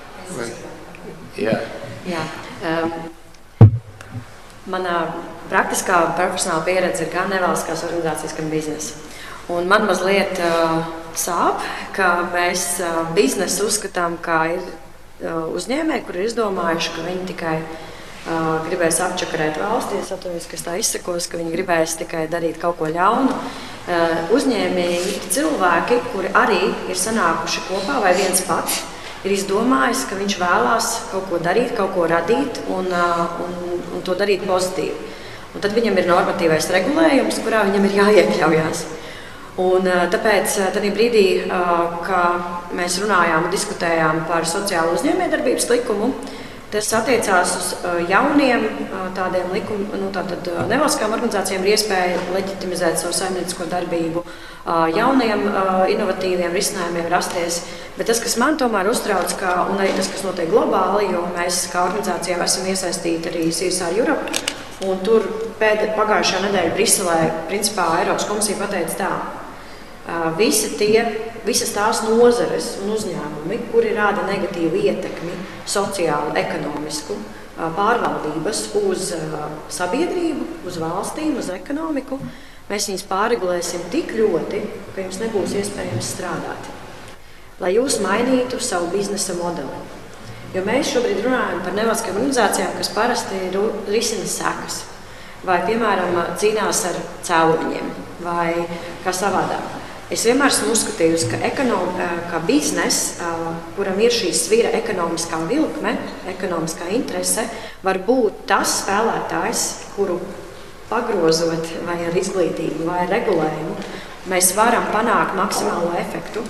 Jā. Jā. Um, manā praktiskā profesionāla pieredze ir gan nevalstiskās organizācijas, gan biznesa. Un man mazliet uh, sāp, ka mēs uh, biznesu uzskatām, kā ir uh, uzņēmēji, kuri ir izdomājuši, ka viņi tikai uh, gribēs apčakarēt valsti, es atvainojos, ka es tā izsakos, ka viņi gribēs tikai darīt kaut ko ļaunu. Uh, uzņēmēji ir cilvēki, kuri arī ir sanākuši kopā, vai viens pats ir izdomājis, ka viņš vēlās kaut ko darīt, kaut ko radīt un, uh, un, un to darīt pozitīvi. Un tad viņam ir normatīvais regulējums, kurā viņam ir jāiekļaujās. Un tāpēc tādā brīdī, kad mēs runājām un diskutējām par sociālo uzņēmējdarbības likumu, tas attiecās uz jauniem tādiem likum, nu, tātad nevalstiskām organizācijām ir iespēja leģitimizēt savu saimniecisko darbību, jauniem inovatīviem risinājumiem rasties. Bet tas, kas man tomēr uztrauc, ka, un arī tas, kas notiek globāli, jo mēs kā organizācijā esam iesaistīti arī C S R Europe, un tur pēd, pagājušā nedēļa Briselē, principā Eiropas komisija pateica tā, Visi tie, visas tās nozares un uzņēmumi, kuri rāda negatīvu ietekmi sociālu, ekonomisku, pārvaldības uz sabiedrību, uz valstīm, uz ekonomiku, mēs viņus pārregulēsim tik ļoti, ka jums nebūs iespējams strādāt, lai jūs mainītu savu biznesa modeli. Jo mēs šobrīd runājam par nevalstiskām organizācijām, kas parasti risina sekas, vai, piemēram, cīnās ar cēloņiem, vai kā savādāk. Es vienmēr esmu uzskatījusi, ka, ekonom, ka biznes, kuram ir šī svira ekonomiskā vilkme, ekonomiskā interese, var būt tas spēlētājs, kuru pagrozot vai ar izglītību vai regulējumu, mēs varam panākt maksimālo efektu.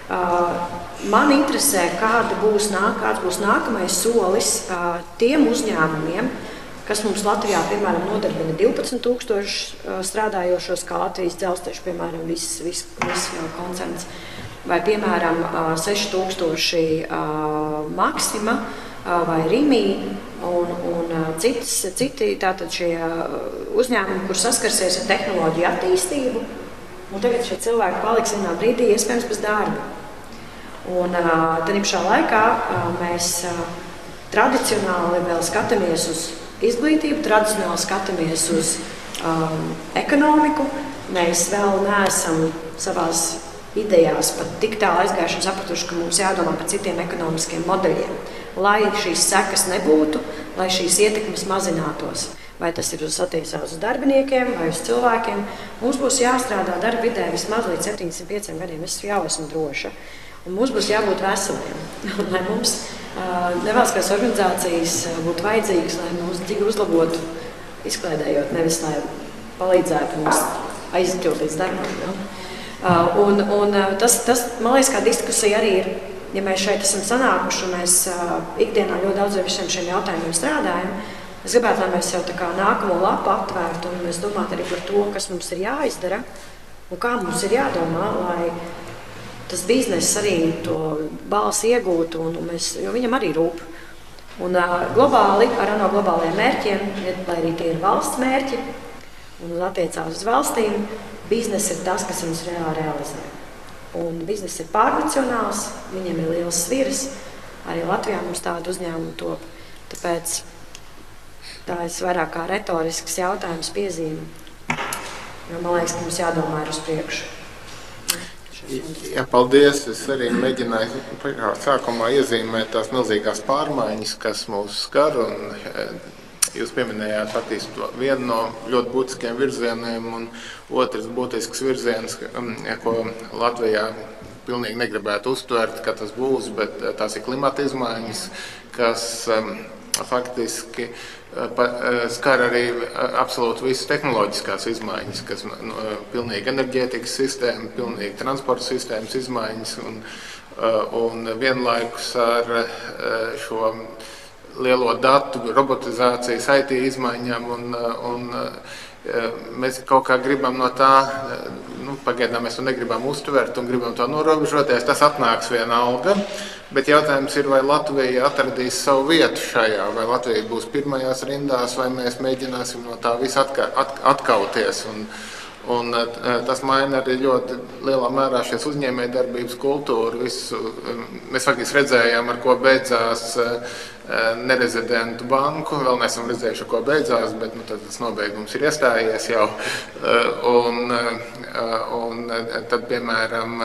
Man interesē, kāda būs, nāk, kāds būs nākamais solis tiem uzņēmumiem, kas mums Latvijā, piemēram, nodarbina divpadsmit tūkstoši strādājošos, kā Latvijas dzelzceļš, piemēram, viss vis, vis koncerns, vai, piemēram, seši tūkstoši Maksima vai Rimī un, un citas, citi tātad šie uzņēmumi, kur saskarsies ar tehnoloģiju attīstību, un tagad šie cilvēki paliks vienā brīdī iespējams bez darba. Un tad pašā laikā mēs tradicionāli vēl skatāmies uz izglītību, tradicionāli skatāmies uz um, ekonomiku. Mēs vēl neesam savās idejās pat tik tālu aizgājuši un sapratuši, ka mums jādomā par citiem ekonomiskiem modeļiem, lai šīs sekas nebūtu, lai šīs ietekmes mazinātos. Vai tas ir uz attiecās uz darbiniekiem vai uz cilvēkiem. Mums būs jāstrādā darba vidē vismaz līdz septiņdesmit pieciem gadiem. Es jau esmu droša. Un mums būs jābūt veseliem, lai mums uh, nevalstiskās organizācijas būtu vajadzīgas, lai mūs dzīvi uzlabotu, izklaidējot, nevis lai palīdzētu mums aizķot līdz darbam. Ja? Uh, un un tas, tas, man liekas, kā diskusija arī ir, ja mēs šeit esam sanākuši un mēs uh, ikdienā ļoti daudz ar visiem šiem jautājumiem strādājam, es gribētu, lai mēs jau tā kā nākamo lapu atvērtu un mēs domātu arī par to, kas mums ir jāizdara un kā mums ir jādomā, lai tas bizness arī to balsi iegūtu, un, un mēs, jo viņam arī rūp. Un uh, globāli, ar ANO globālajiem mērķiem, lai arī tie ir valsts mērķi, un attiecās uz valstīm, bizness ir tas, kas mums reāli realizē. Un bizness ir pārnacionāls, viņiem ir liels sviras, arī Latvijā mums tādu uzņēmumu top. Tāpēc tā ir vairāk kā retorisks jautājums, piezīme. Jo man liekas, ka mums jādomā ir uz priekšu. Jā, paldies. Es arī mēģināju sākumā iezīmēt tās milzīgās pārmaiņas, kas mūs skar. Un, jūs pieminējāt patiesībā vienu no ļoti būtiskiem virzieniem, un otrs būtisks virziens, ko Latvijā pilnīgi negribētu uztvert, ka tas būs, bet tās ir klimata izmaiņas, kas faktiski skar arī absolūti visas tehnoloģiskās izmaiņas, kas nu, pilnīgi enerģētikas sistēma, pilnīgi transporta sistēmas izmaiņas un, un vienlaikus ar šo lielo datu, robotizācijas, I T izmaiņām un, un mēs kaut kā gribam no tā, nu, pagaidām mēs to negribam uztvert un gribam to norobežoties, tas atnāks vienalga. Bet jautājums ir, vai Latvija atradīs savu vietu šajā, vai Latvija būs pirmajās rindās, vai mēs mēģināsim no tā visu atka, at, atkauties. Un, un tas maina arī ļoti lielā mērā šīs uzņēmējdarbības kultūru. Visu, mēs faktiski redzējām, ar ko beidzās nerezidentu banku. Vēl neesam redzējuši, ar ko beidzās, bet nu, tas nobeigums ir iestājies jau. Un, un tad, piemēram,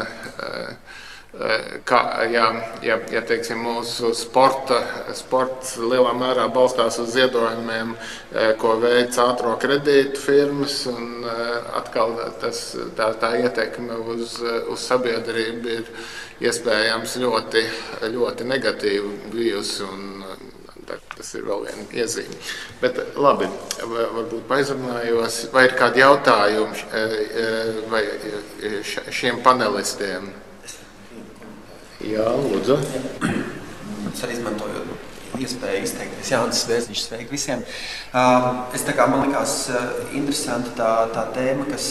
Kā, ja, ja, ja teiksim, mūsu sporta, sports lielā mērā balstās uz ziedojumiem, ko veic ātro kredītu firmas, un atkal tas, tā, tā ietekme uz, uz sabiedrību ir iespējams ļoti, ļoti negatīva bijusi, un tas ir vēl viena iezīme. Bet labi, varbūt paizrunājos, vai ir kādi jautājumi vai šiem panelistiem? Jā, lūdzu. Es arī izmantoju iespēju izteikties. Jānis Bērziņš, sveiki visiem. Es tā kā man likās interesanti tā, tā tēma, kas,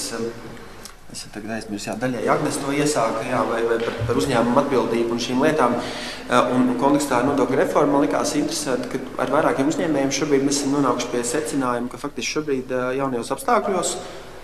es tagad aizmirsu, jā, daļai Agnes to iesāka, jā, vai, vai par, par uzņēmumu atbildību un šīm lietām. Un, un kontekstā ar nodokļu reformu man likās interesanti, ka ar vairākiem uzņēmējiem šobrīd mēs esam nonākuši pie secinājuma, ka faktiski šobrīd jaunajos apstākļos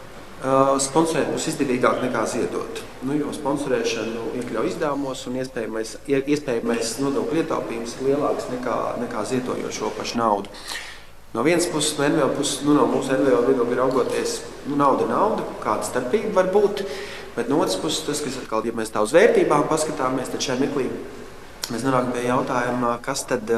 sponsorēt būs izdevīgāk nekā ziedot. Nu, jo sponsorēšanu iekļauj izdevumos un iespējamais, iespējamais nodokļu ietaupījums ir lielāks nekā, nekā ziedojot šo pašu naudu. No vienas puses, no N V O puses, nu, no mūsu N V O viedokļa raugoties, nu, nauda nauda, kāda starpība var būt, bet no otras puses, tas, kas atkal, ja mēs tā uz vērtībām paskatāmies, tad šajā mirklī mēs nonākam pie jautājuma, kas tad,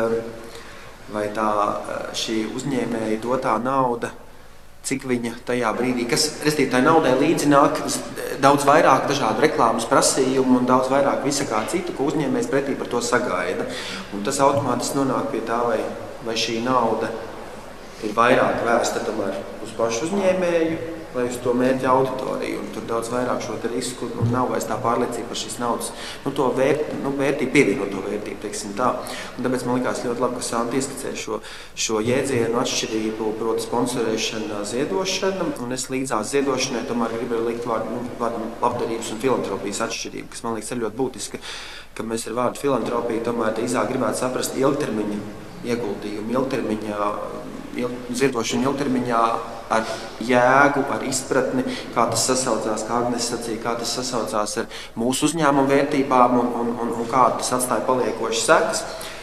vai tā šī uzņēmēja dotā nauda, cik viņa tajā brīdī, kas, restīvi, tai naudai līdzi nāk daudz vairāk dažādu reklāmas prasījumu un daudz vairāk visa kā citu, ko uzņēmējs pretī par to sagaida. Un tas automātiski nonāk pie tā, vai, vai šī nauda ir vairāk vērsta tomēr uz pašu uzņēmēju, vai uz to mērķa auditoriju. Un tur daudz vairāk šo te risku un nav vairs tā pārliecība par šīs naudas, nu, to vērt, nu, vērtību, pievienoto vērtību, teiksim tā. Un tāpēc man likās ļoti labi, ka Santa ieskicē šo, šo jēdzienu atšķirību, proti sponsorēšana, ziedošana, un es līdzās ziedošanai tomēr gribu likt vārdu, nu, vārdu labdarības un filantropijas atšķirību, kas man liekas ir ļoti būtiska, ka mēs ar vārdu filantropiju tomēr īsāk gribētu saprast ilgtermiņa ieguldījumu, ilgtermiņā, il, ziedošanu ilgtermiņā ar jēgu, ar izpratni, kā tas sasaucās, kā Agnes sacīja, kā tas sasaucās ar mūsu uzņēmumu vērtībām un, un, un, un kā tas atstāja paliekošas sekas.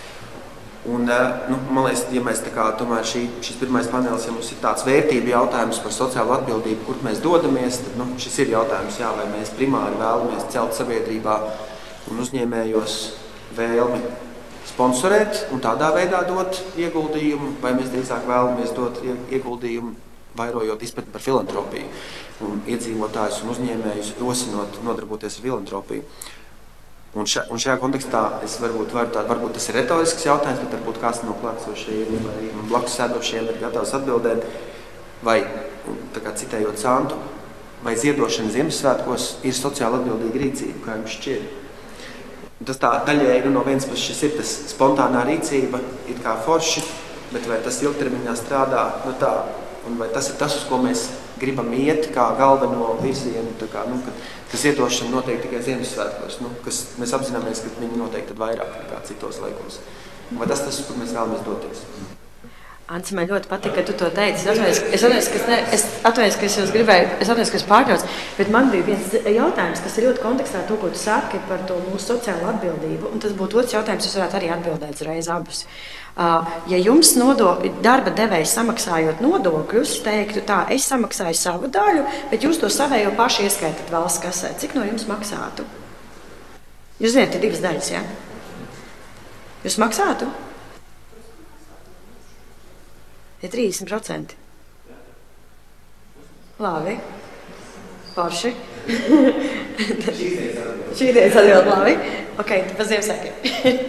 Un, nu, man liekas, ja mēs tā kā, tomēr šī, šis pirmais panelis, ja mums ir tāds vērtību jautājums par sociālo atbildību, kur mēs dodamies, tad nu, šis ir jautājums, jā, vai mēs primāri vēlamies celt sabiedrībā un uzņēmējos vēlmi sponsorēt un tādā veidā dot ieguldījumu, vai mēs drīzāk vēlamies dot ieguldījumu, vairojot izpratni par filantropiju un iedzīvotājus un uzņēmējus rosinot nodarboties ar filantropiju. Un, ša, un šajā kontekstā es varbūt varu tā, varbūt tas ir retorisks jautājums, bet varbūt kāds no klātsošajiem vai blakus sēdošajiem ir gatavs atbildēt, vai, tā kā citējot Santu, vai ziedošana Ziemassvētkos ir sociāli atbildīga rīcība, kā jums šķiet. Tas tā daļēji, nu, no vienas puses šis ir tas spontānā rīcība, it kā forši, bet vai tas ilgtermiņā strādā, nu tā, un vai tas ir tas, uz ko mēs gribam iet, kā galveno virzienu, tā kā, nu, ka, ka ziedošana notiek tikai Ziemassvētkos, nu, kas mēs apzināmies, ka viņi notiek tad vairāk nekā citos laikos. Vai tas tas, kur mēs vēlamies doties? Anci, man ļoti patīk, ka tu to teici. Es atvainojos, es atvainojos, ka es, ne, es, atvainojos, ka es jūs gribēju, es atvainojos, ka es pārtraucu, bet man bija viens jautājums, kas ir ļoti kontekstā to, ko tu saki par to mūsu sociālo atbildību, un tas būtu otrs jautājums, jūs varētu arī atbildēt uzreiz abus. Uh, ja jums nodo, darba devējs samaksājot nodokļus, teiktu tā, es samaksāju savu daļu, bet jūs to savējo paši ieskaitat valsts kasē, cik no jums maksātu? Jūs zināt, ir divas daļas, jā? Jūs maksātu? Ir trīsdesmit procenti. Labi. Forši. Šī dienas atbild labi. Ok, pa Ziemassvētkiem.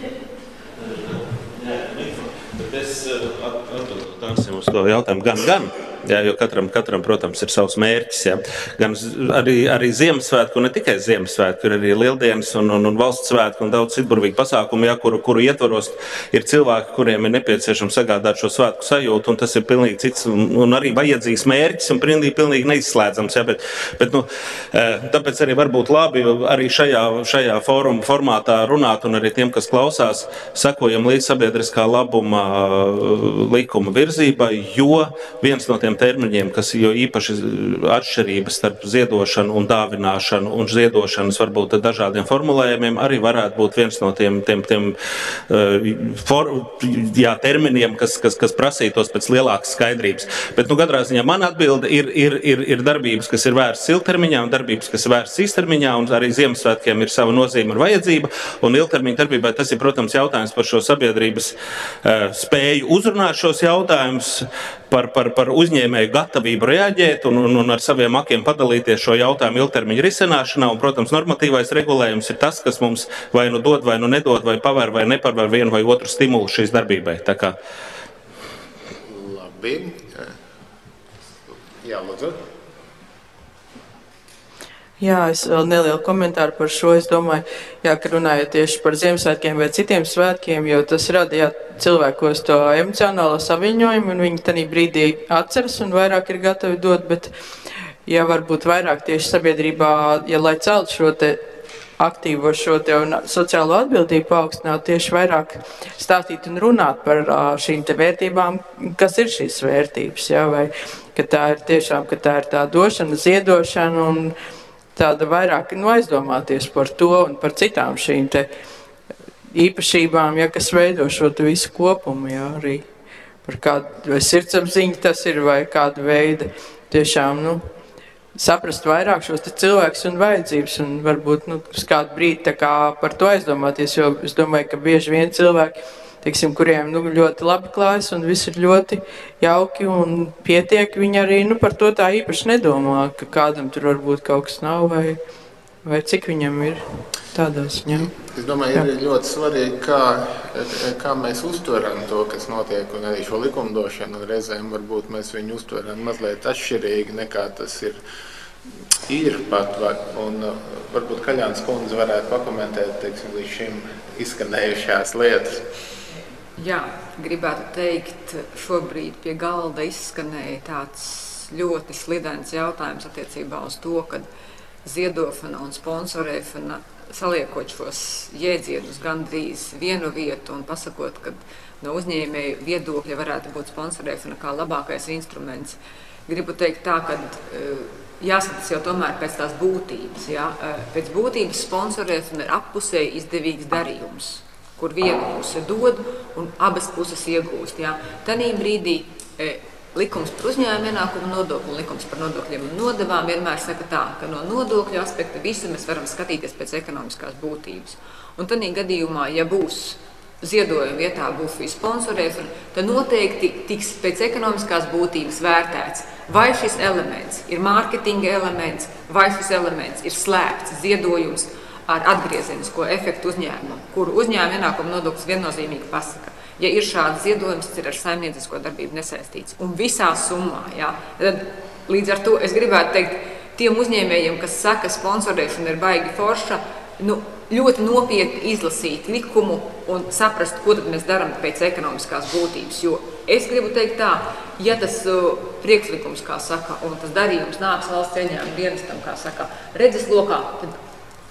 Es atbildu uz to jautājumu gan, gan. Jā, jo katram, katram, protams, ir savs mērķis. Jā. Gan arī, arī Ziemassvētku, ne tikai Ziemassvētku, ir arī Lieldienas un, un, un valsts svētku un daudz citburvīgi pasākumu, jā, kuru, kuru ietvaros ir cilvēki, kuriem ir nepieciešams sagādāt šo svētku sajūtu, un tas ir pilnīgi cits un, un arī vajadzīgs mērķis un pilnīgi, pilnīgi neizslēdzams. Jā, bet, bet, nu, tāpēc arī varbūt labi arī šajā, šajā fóruma formātā runāt un arī tiem, kas klausās, sekojam līdz sabiedriskā labuma likuma virzībai, jo viens no tiem termiņiem, kas jo īpaši atšķirības starp ziedošanu un dāvināšanu un ziedošanas varbūt dažādiem formulējumiem arī varētu būt viens no tiem, tiem, tiem for, jā, terminiem, kas, kas, kas prasītos pēc lielākas skaidrības. Bet, nu, katrā ziņā man atbilde ir, ir, ir, ir darbības, kas ir vērstas ilgtermiņā un darbības, kas ir vērstas īstermiņā, un arī Ziemassvētkiem ir sava nozīme un vajadzība, un ilgtermiņa darbībai tas ir, protams, jautājums par šo sabiedrības uh, spēju uzrunāt šos jautājumus, par, par, par uzņēmēju gatavību reaģēt un, un, un ar saviem akiem padalīties šo jautājumu ilgtermiņa risināšanā. Un, protams, normatīvais regulējums ir tas, kas mums vai nu dod, vai nu nedod, vai paver, vai nepaver vienu vai otru stimulu šīs darbībai. Tā kā... Labi. Jā, lūdzu. Jā, es vēl nelielu komentāru par šo. Es domāju, jā, ka runājot tieši par Ziemassvētkiem vai citiem svētkiem, jo tas rada jā, cilvēkos to emocionālo saviņojumu, un viņi tanī brīdī atceras un vairāk ir gatavi dot, bet ja varbūt vairāk tieši sabiedrībā, ja lai celt šo te aktīvo šo te un sociālo atbildību paaugstināt, tieši vairāk stāstīt un runāt par šīm te vērtībām, kas ir šīs vērtības, jā, vai ka tā ir tiešām, ka tā ir tā došana, ziedošana un tāda vairāk nu, aizdomāties par to un par citām šīm te īpašībām, ja, kas veido šo te visu kopumu, ja, arī par kādu vai sirdsapziņu tas ir, vai kādu veidu tiešām, nu, saprast vairāk šos te cilvēkus un vajadzības, un varbūt, nu, uz kādu brīdi tā kā par to aizdomāties, jo es domāju, ka bieži vien cilvēki, teiksim, kuriem, nu, ļoti labi klājas un viss ir ļoti jauki un pietiek, viņi arī, nu, par to tā īpaši nedomā, ka kādam tur varbūt kaut kas nav, vai, vai cik viņam ir tādās ņem. Es domāju, ir ļoti svarīgi, kā, kā mēs uztveram to, kas notiek, un arī šo likumdošanu, un reizēm varbūt mēs viņu uztveram mazliet atšķirīgi, nekā tas ir, ir pat, un varbūt Kaļāns kundze varētu pakomentēt, teiksim, līdz šim izskanējušās lietas. Jā, gribētu teikt, šobrīd pie galda izskanēja tāds ļoti slidens jautājums attiecībā uz to, ka ziedošana un sponsorēšana, saliekot šos jēdzienus gandrīz vienu vietu un pasakot, ka no uzņēmēju viedokļa varētu būt sponsorēšana kā labākais instruments. Gribu teikt tā, ka jāskatās jau tomēr pēc tās būtības. Jā. Pēc būtības sponsorēšana ir appusēji izdevīgs darījums, kur viena puse dod un abas puses iegūst. Jā. Tanī brīdī e, likums par uzņēmumu ienākumu nodokli un likums par nodokļiem un nodevām vienmēr saka tā, ka no nodokļu aspekta visu mēs varam skatīties pēc ekonomiskās būtības. Un tanī gadījumā, ja būs ziedojuma vietā būs šī sponsorēšana, tad noteikti tiks pēc ekonomiskās būtības vērtēts, vai šis elements ir mārketinga elements, vai šis elements ir slēpts ziedojums ar atgriezenisko efektu uzņēmumam, kuru uzņēmuma ienākuma nodoklis viennozīmīgi pasaka. Ja ir šāds ziedojums, tas ir ar saimniecisko darbību nesaistīts. Un visā summā, jā. Tad, līdz ar to es gribētu teikt, tiem uzņēmējiem, kas saka, sponsorēšana ir baigi forša, nu, ļoti nopietni izlasīt likumu un saprast, ko tad mēs darām pēc ekonomiskās būtības. Jo es gribu teikt tā, ja tas uh, priekšlikums, kā saka, un tas darījums nāks valsts ieņēmuma dienestam, kā saka, redzes lokā, tad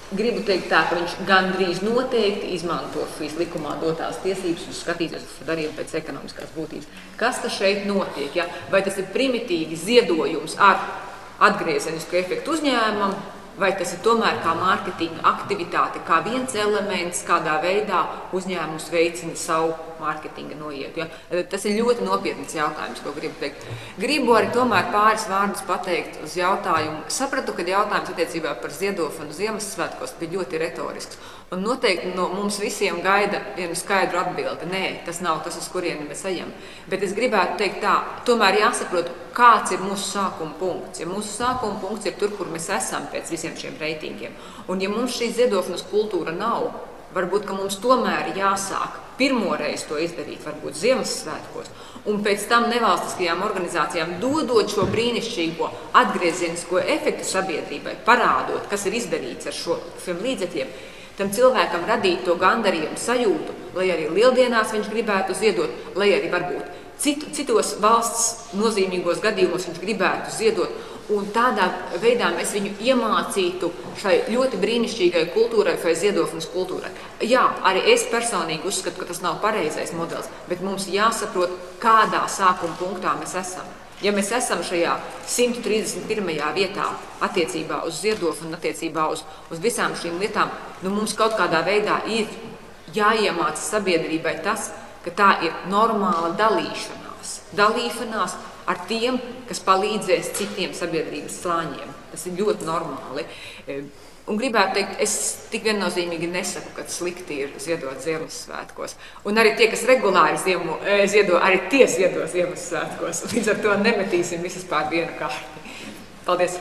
gribu teikt tā, ka viņš gandrīz noteikti izmanto šīs likumā dotās tiesības un skatīsies uz darījumu pēc ekonomiskās būtības. Kas tas šeit notiek? Ja? Vai tas ir primitīvi ziedojums ar atgriezenisku efektu uzņēmumam, vai tas ir tomēr kā mārketinga aktivitāte, kā viens elements, kādā veidā uzņēmums veicina savu mārketinga noietu. Ja? Tas ir ļoti nopietns jautājums, ko gribu teikt. Gribu arī tomēr pāris vārdus pateikt uz jautājumu. Sapratu, ka jautājums attiecībā par ziedošanu Ziemassvētkos bija ļoti retorisks. Un noteikti no mums visiem gaida vienu skaidru atbildi. Nē, tas nav tas, uz kurieni mēs ejam. Bet es gribētu teikt tā, tomēr jāsaprot, kāds ir mūsu sākuma punkts. Ja mūsu sākuma punkts ir tur, kur mēs esam pēc visiem šiem reitingiem. Un ja mums šī ziedošanas kultūra nav, varbūt, ka mums tomēr jāsāk pirmoreiz to izdarīt, varbūt Ziemassvētkos, un pēc tam nevalstiskajām organizācijām dodot šo brīnišķīgo atgriezienisko efektu sabiedrībai, parādot, kas ir izdarīts ar šo, šiem līdzekļiem, tam cilvēkam radīt to gandarījumu sajūtu, lai arī lieldienās viņš gribētu ziedot, lai arī varbūt citu, citos valsts nozīmīgos gadījumos viņš gribētu ziedot, un tādā veidā mēs viņu iemācītu šai ļoti brīnišķīgai kultūrai, šai ziedošanas kultūrai. Jā, arī es personīgi uzskatu, ka tas nav pareizais modelis, bet mums jāsaprot, kādā sākuma punktā mēs esam. Ja mēs esam šajā simt trīsdesmit pirmajā vietā attiecībā uz ziedošanu, attiecībā uz, uz visām šīm lietām, nu mums kaut kādā veidā ir jāiemāca sabiedrībai tas, ka tā ir normāla dalīšanās. Dalīšanās ar tiem, kas palīdzēs citiem sabiedrības slāņiem. Tas ir ļoti normāli. Un gribētu teikt, es tik viennozīmīgi nesaku, ka slikti ir ziedot Ziemassvētkos. Un arī tie, kas regulāri ziemo, ziedo, arī tie ziedo Ziemassvētkos. Līdz ar to nemetīsim visas pār vienu kārti. Paldies!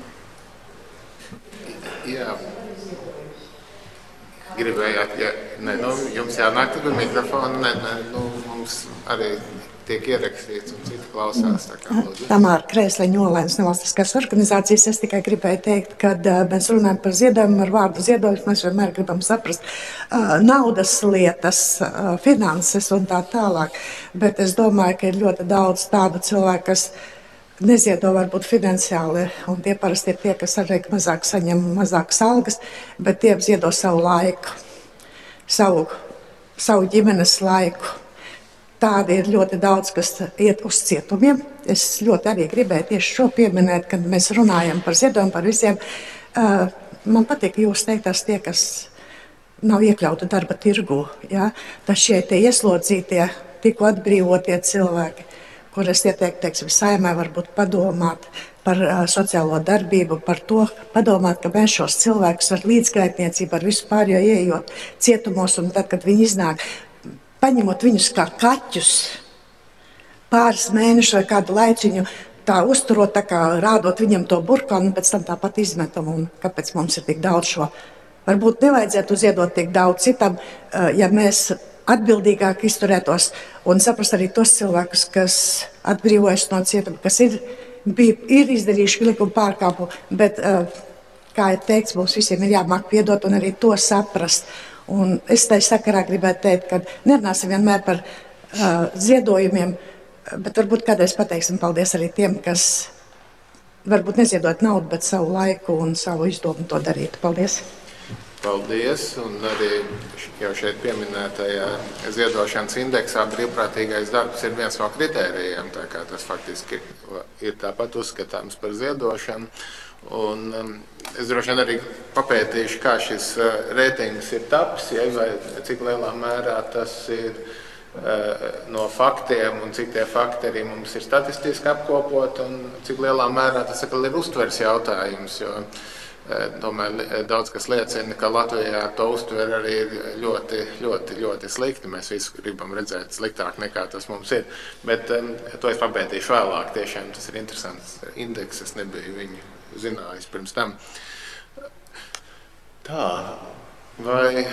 Jā. Gribējāt, ja ne, nu, jums jānāk tagad mikrofonu, ne, ne, nu, mums arī tiek ierakstīts un citi klausās. Tā kā, Tamāra Krēsliņa Olēnas nevalstiskās organizācijas. Es tikai gribēju teikt, kad uh, mēs runājam par ziedojumu ar vārdu ziedojums, mēs vienmēr gribam saprast uh, naudas lietas, uh, finanses un tā tālāk. Bet es domāju, ka ir ļoti daudz tādu cilvēku, kas neziedo varbūt finansiāli, un tie parasti ir tie, kas arī mazāk saņem mazākas algas, bet tie ziedo savu laiku, savu, savu ģimenes laiku. Tādi ir ļoti daudz, kas iet uz cietumiem. Es ļoti arī gribēju tieši šo pieminēt, kad mēs runājam par ziedojumu, par visiem. Uh, man patīk jūs teiktās tie, kas nav iekļauti darba tirgu. Ja? Tas šie tie ieslodzītie, tikko atbrīvotie cilvēki, kur es ieteiktu, teiksim, Saeimai varbūt padomāt par uh, sociālo darbību, par to padomāt, ka mēs šos cilvēkus ar līdzgaitniecību, ar visu pārējo ieejot cietumos, un tad, kad viņi iznāk, paņemot viņus kā kaķus, pāris mēnešus vai kādu laiciņu, tā uzturot, tā kā rādot viņam to burkanu, un pēc tam tāpat izmetam, un kāpēc mums ir tik daudz šo. Varbūt nevajadzētu ziedot tik daudz citam, ja mēs atbildīgāk izturētos un saprast arī tos cilvēkus, kas atbrīvojas no cietuma, kas ir, bija, ir izdarījuši likuma pārkāpumu, bet, kā ir teikts, mums visiem ir jāmāk piedot un arī to saprast. Un es tai sakarā gribētu teikt, ka nerunāsim vienmēr par uh, ziedojumiem, bet varbūt kādreiz pateiksim paldies arī tiem, kas varbūt neziedot naudu, bet savu laiku un savu izdomu to darītu. Paldies! Paldies! Un arī jau šeit pieminētajā ziedošanas indeksā brīvprātīgais darbs ir viens no kritērijiem, tā kā tas faktiski ir tāpat uzskatāms par ziedošanu. Un um, es droši vien arī papētīšu, kā šis uh, reitings ir tapis, ja, vai cik lielā mērā tas ir uh, no faktiem un cik tie fakti arī mums ir statistiski apkopot un cik lielā mērā tas atkal ir uztveres jautājums, jo uh, tomēr daudz kas liecina, ka Latvijā to uztver arī ir ļoti, ļoti, ļoti slikti. Mēs visi gribam redzēt sliktāk nekā tas mums ir, bet um, to es papētīšu vēlāk. Tiešām tas ir interesants indeks, es nebiju viņu zinājis pirms tam. Tā, vai,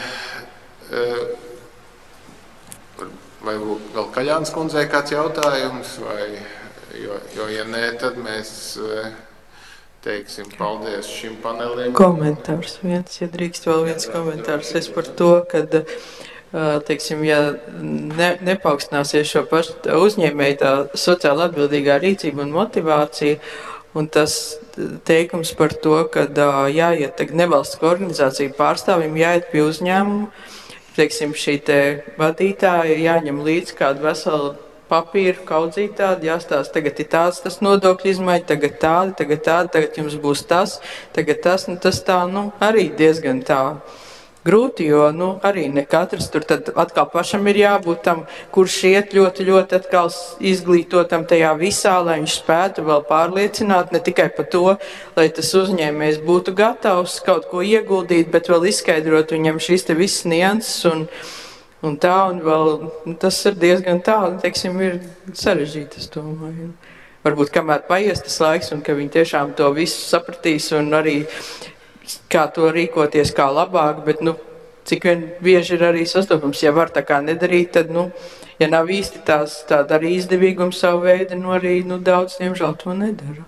vai vēl Kaļānas kundzei kāds jautājums, vai, jo, jo ja nē, tad mēs teiksim paldies šim panelim. Komentārs viens, ja drīkst vēl viens komentārs. Es par to, kad, teiksim, ja ne, nepaukstināsies šo pašu uzņēmēju tā sociāli atbildīgā rīcība un motivācija, Un tas teikums par to, ka jāiet tagad nevalstisko organizāciju pārstāvim, jāiet pie uzņēmumu, teiksim, šī te vadītāja jāņem līdz kādu veselu papīru kaudzītādi, jāstāsta, tagad ir tāds tas nodokļu izmaiņa, tagad tādi, tagad tādi, tagad jums būs tas, tagad tas, nu tas tā, nu, arī diezgan tā grūti, jo, nu, arī ne katrs tur tad atkal pašam ir jābūt tam, kurš iet ļoti, ļoti atkal izglītotam tajā visā, lai viņš spētu vēl pārliecināt, ne tikai par to, lai tas uzņēmējs būtu gatavs kaut ko ieguldīt, bet vēl izskaidrot viņam šīs te visas nianses un Un tā, un vēl, tas ir diezgan tā, teiksim, ir sarežģīti, es domāju. Varbūt kamēr paies tas laiks, un ka viņi tiešām to visu sapratīs, un arī kā to rīkoties, kā labāk, bet, nu, cik vien bieži ir arī sastopams, ja var tā kā nedarīt, tad, nu, ja nav īsti tās, tāda arī izdevīguma savu veidu, nu, arī, nu, daudz, diemžēl, to nedara.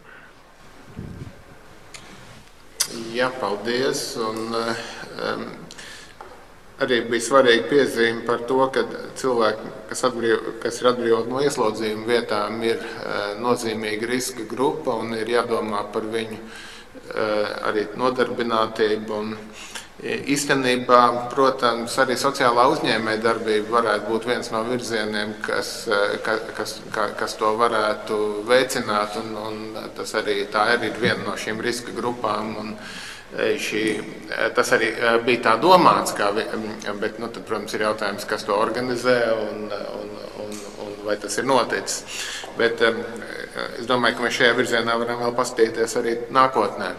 Jā, paldies, un um, arī bija svarīgi piezīme par to, ka cilvēki, kas, atbrīv, kas ir atbrīvot no ieslodzījuma vietām, ir uh, nozīmīga riska grupa un ir jādomā par viņu uh, arī nodarbinātību. Un, īstenībā, protams, arī sociālā uzņēmēja darbība varētu būt viens no virzieniem, kas, kas, kas to varētu veicināt, un, un tas arī, tā arī ir viena no šīm riska grupām. Un, Šī, tas arī bija tā domāts, kā, bet, nu, tad, protams, ir jautājums, kas to organizē un, un, un, un vai tas ir noticis. Bet es domāju, ka mēs šajā virzienā varam vēl paskatīties arī nākotnē.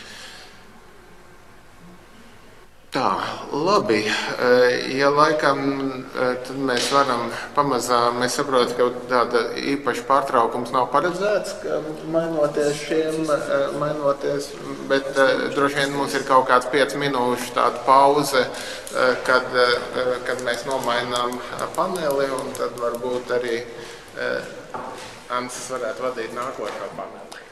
Tā, labi. Ja laikam, tad mēs varam pamazām, mēs saprotam, ka tāda īpaša pārtraukums nav paredzēts, ka mainoties šiem, mainoties, bet droši vien mums ir kaut kāds pieci minūšu tāda pauze, kad, kad mēs nomainām paneli, un tad varbūt arī Ansis varētu vadīt nākotnē paneli.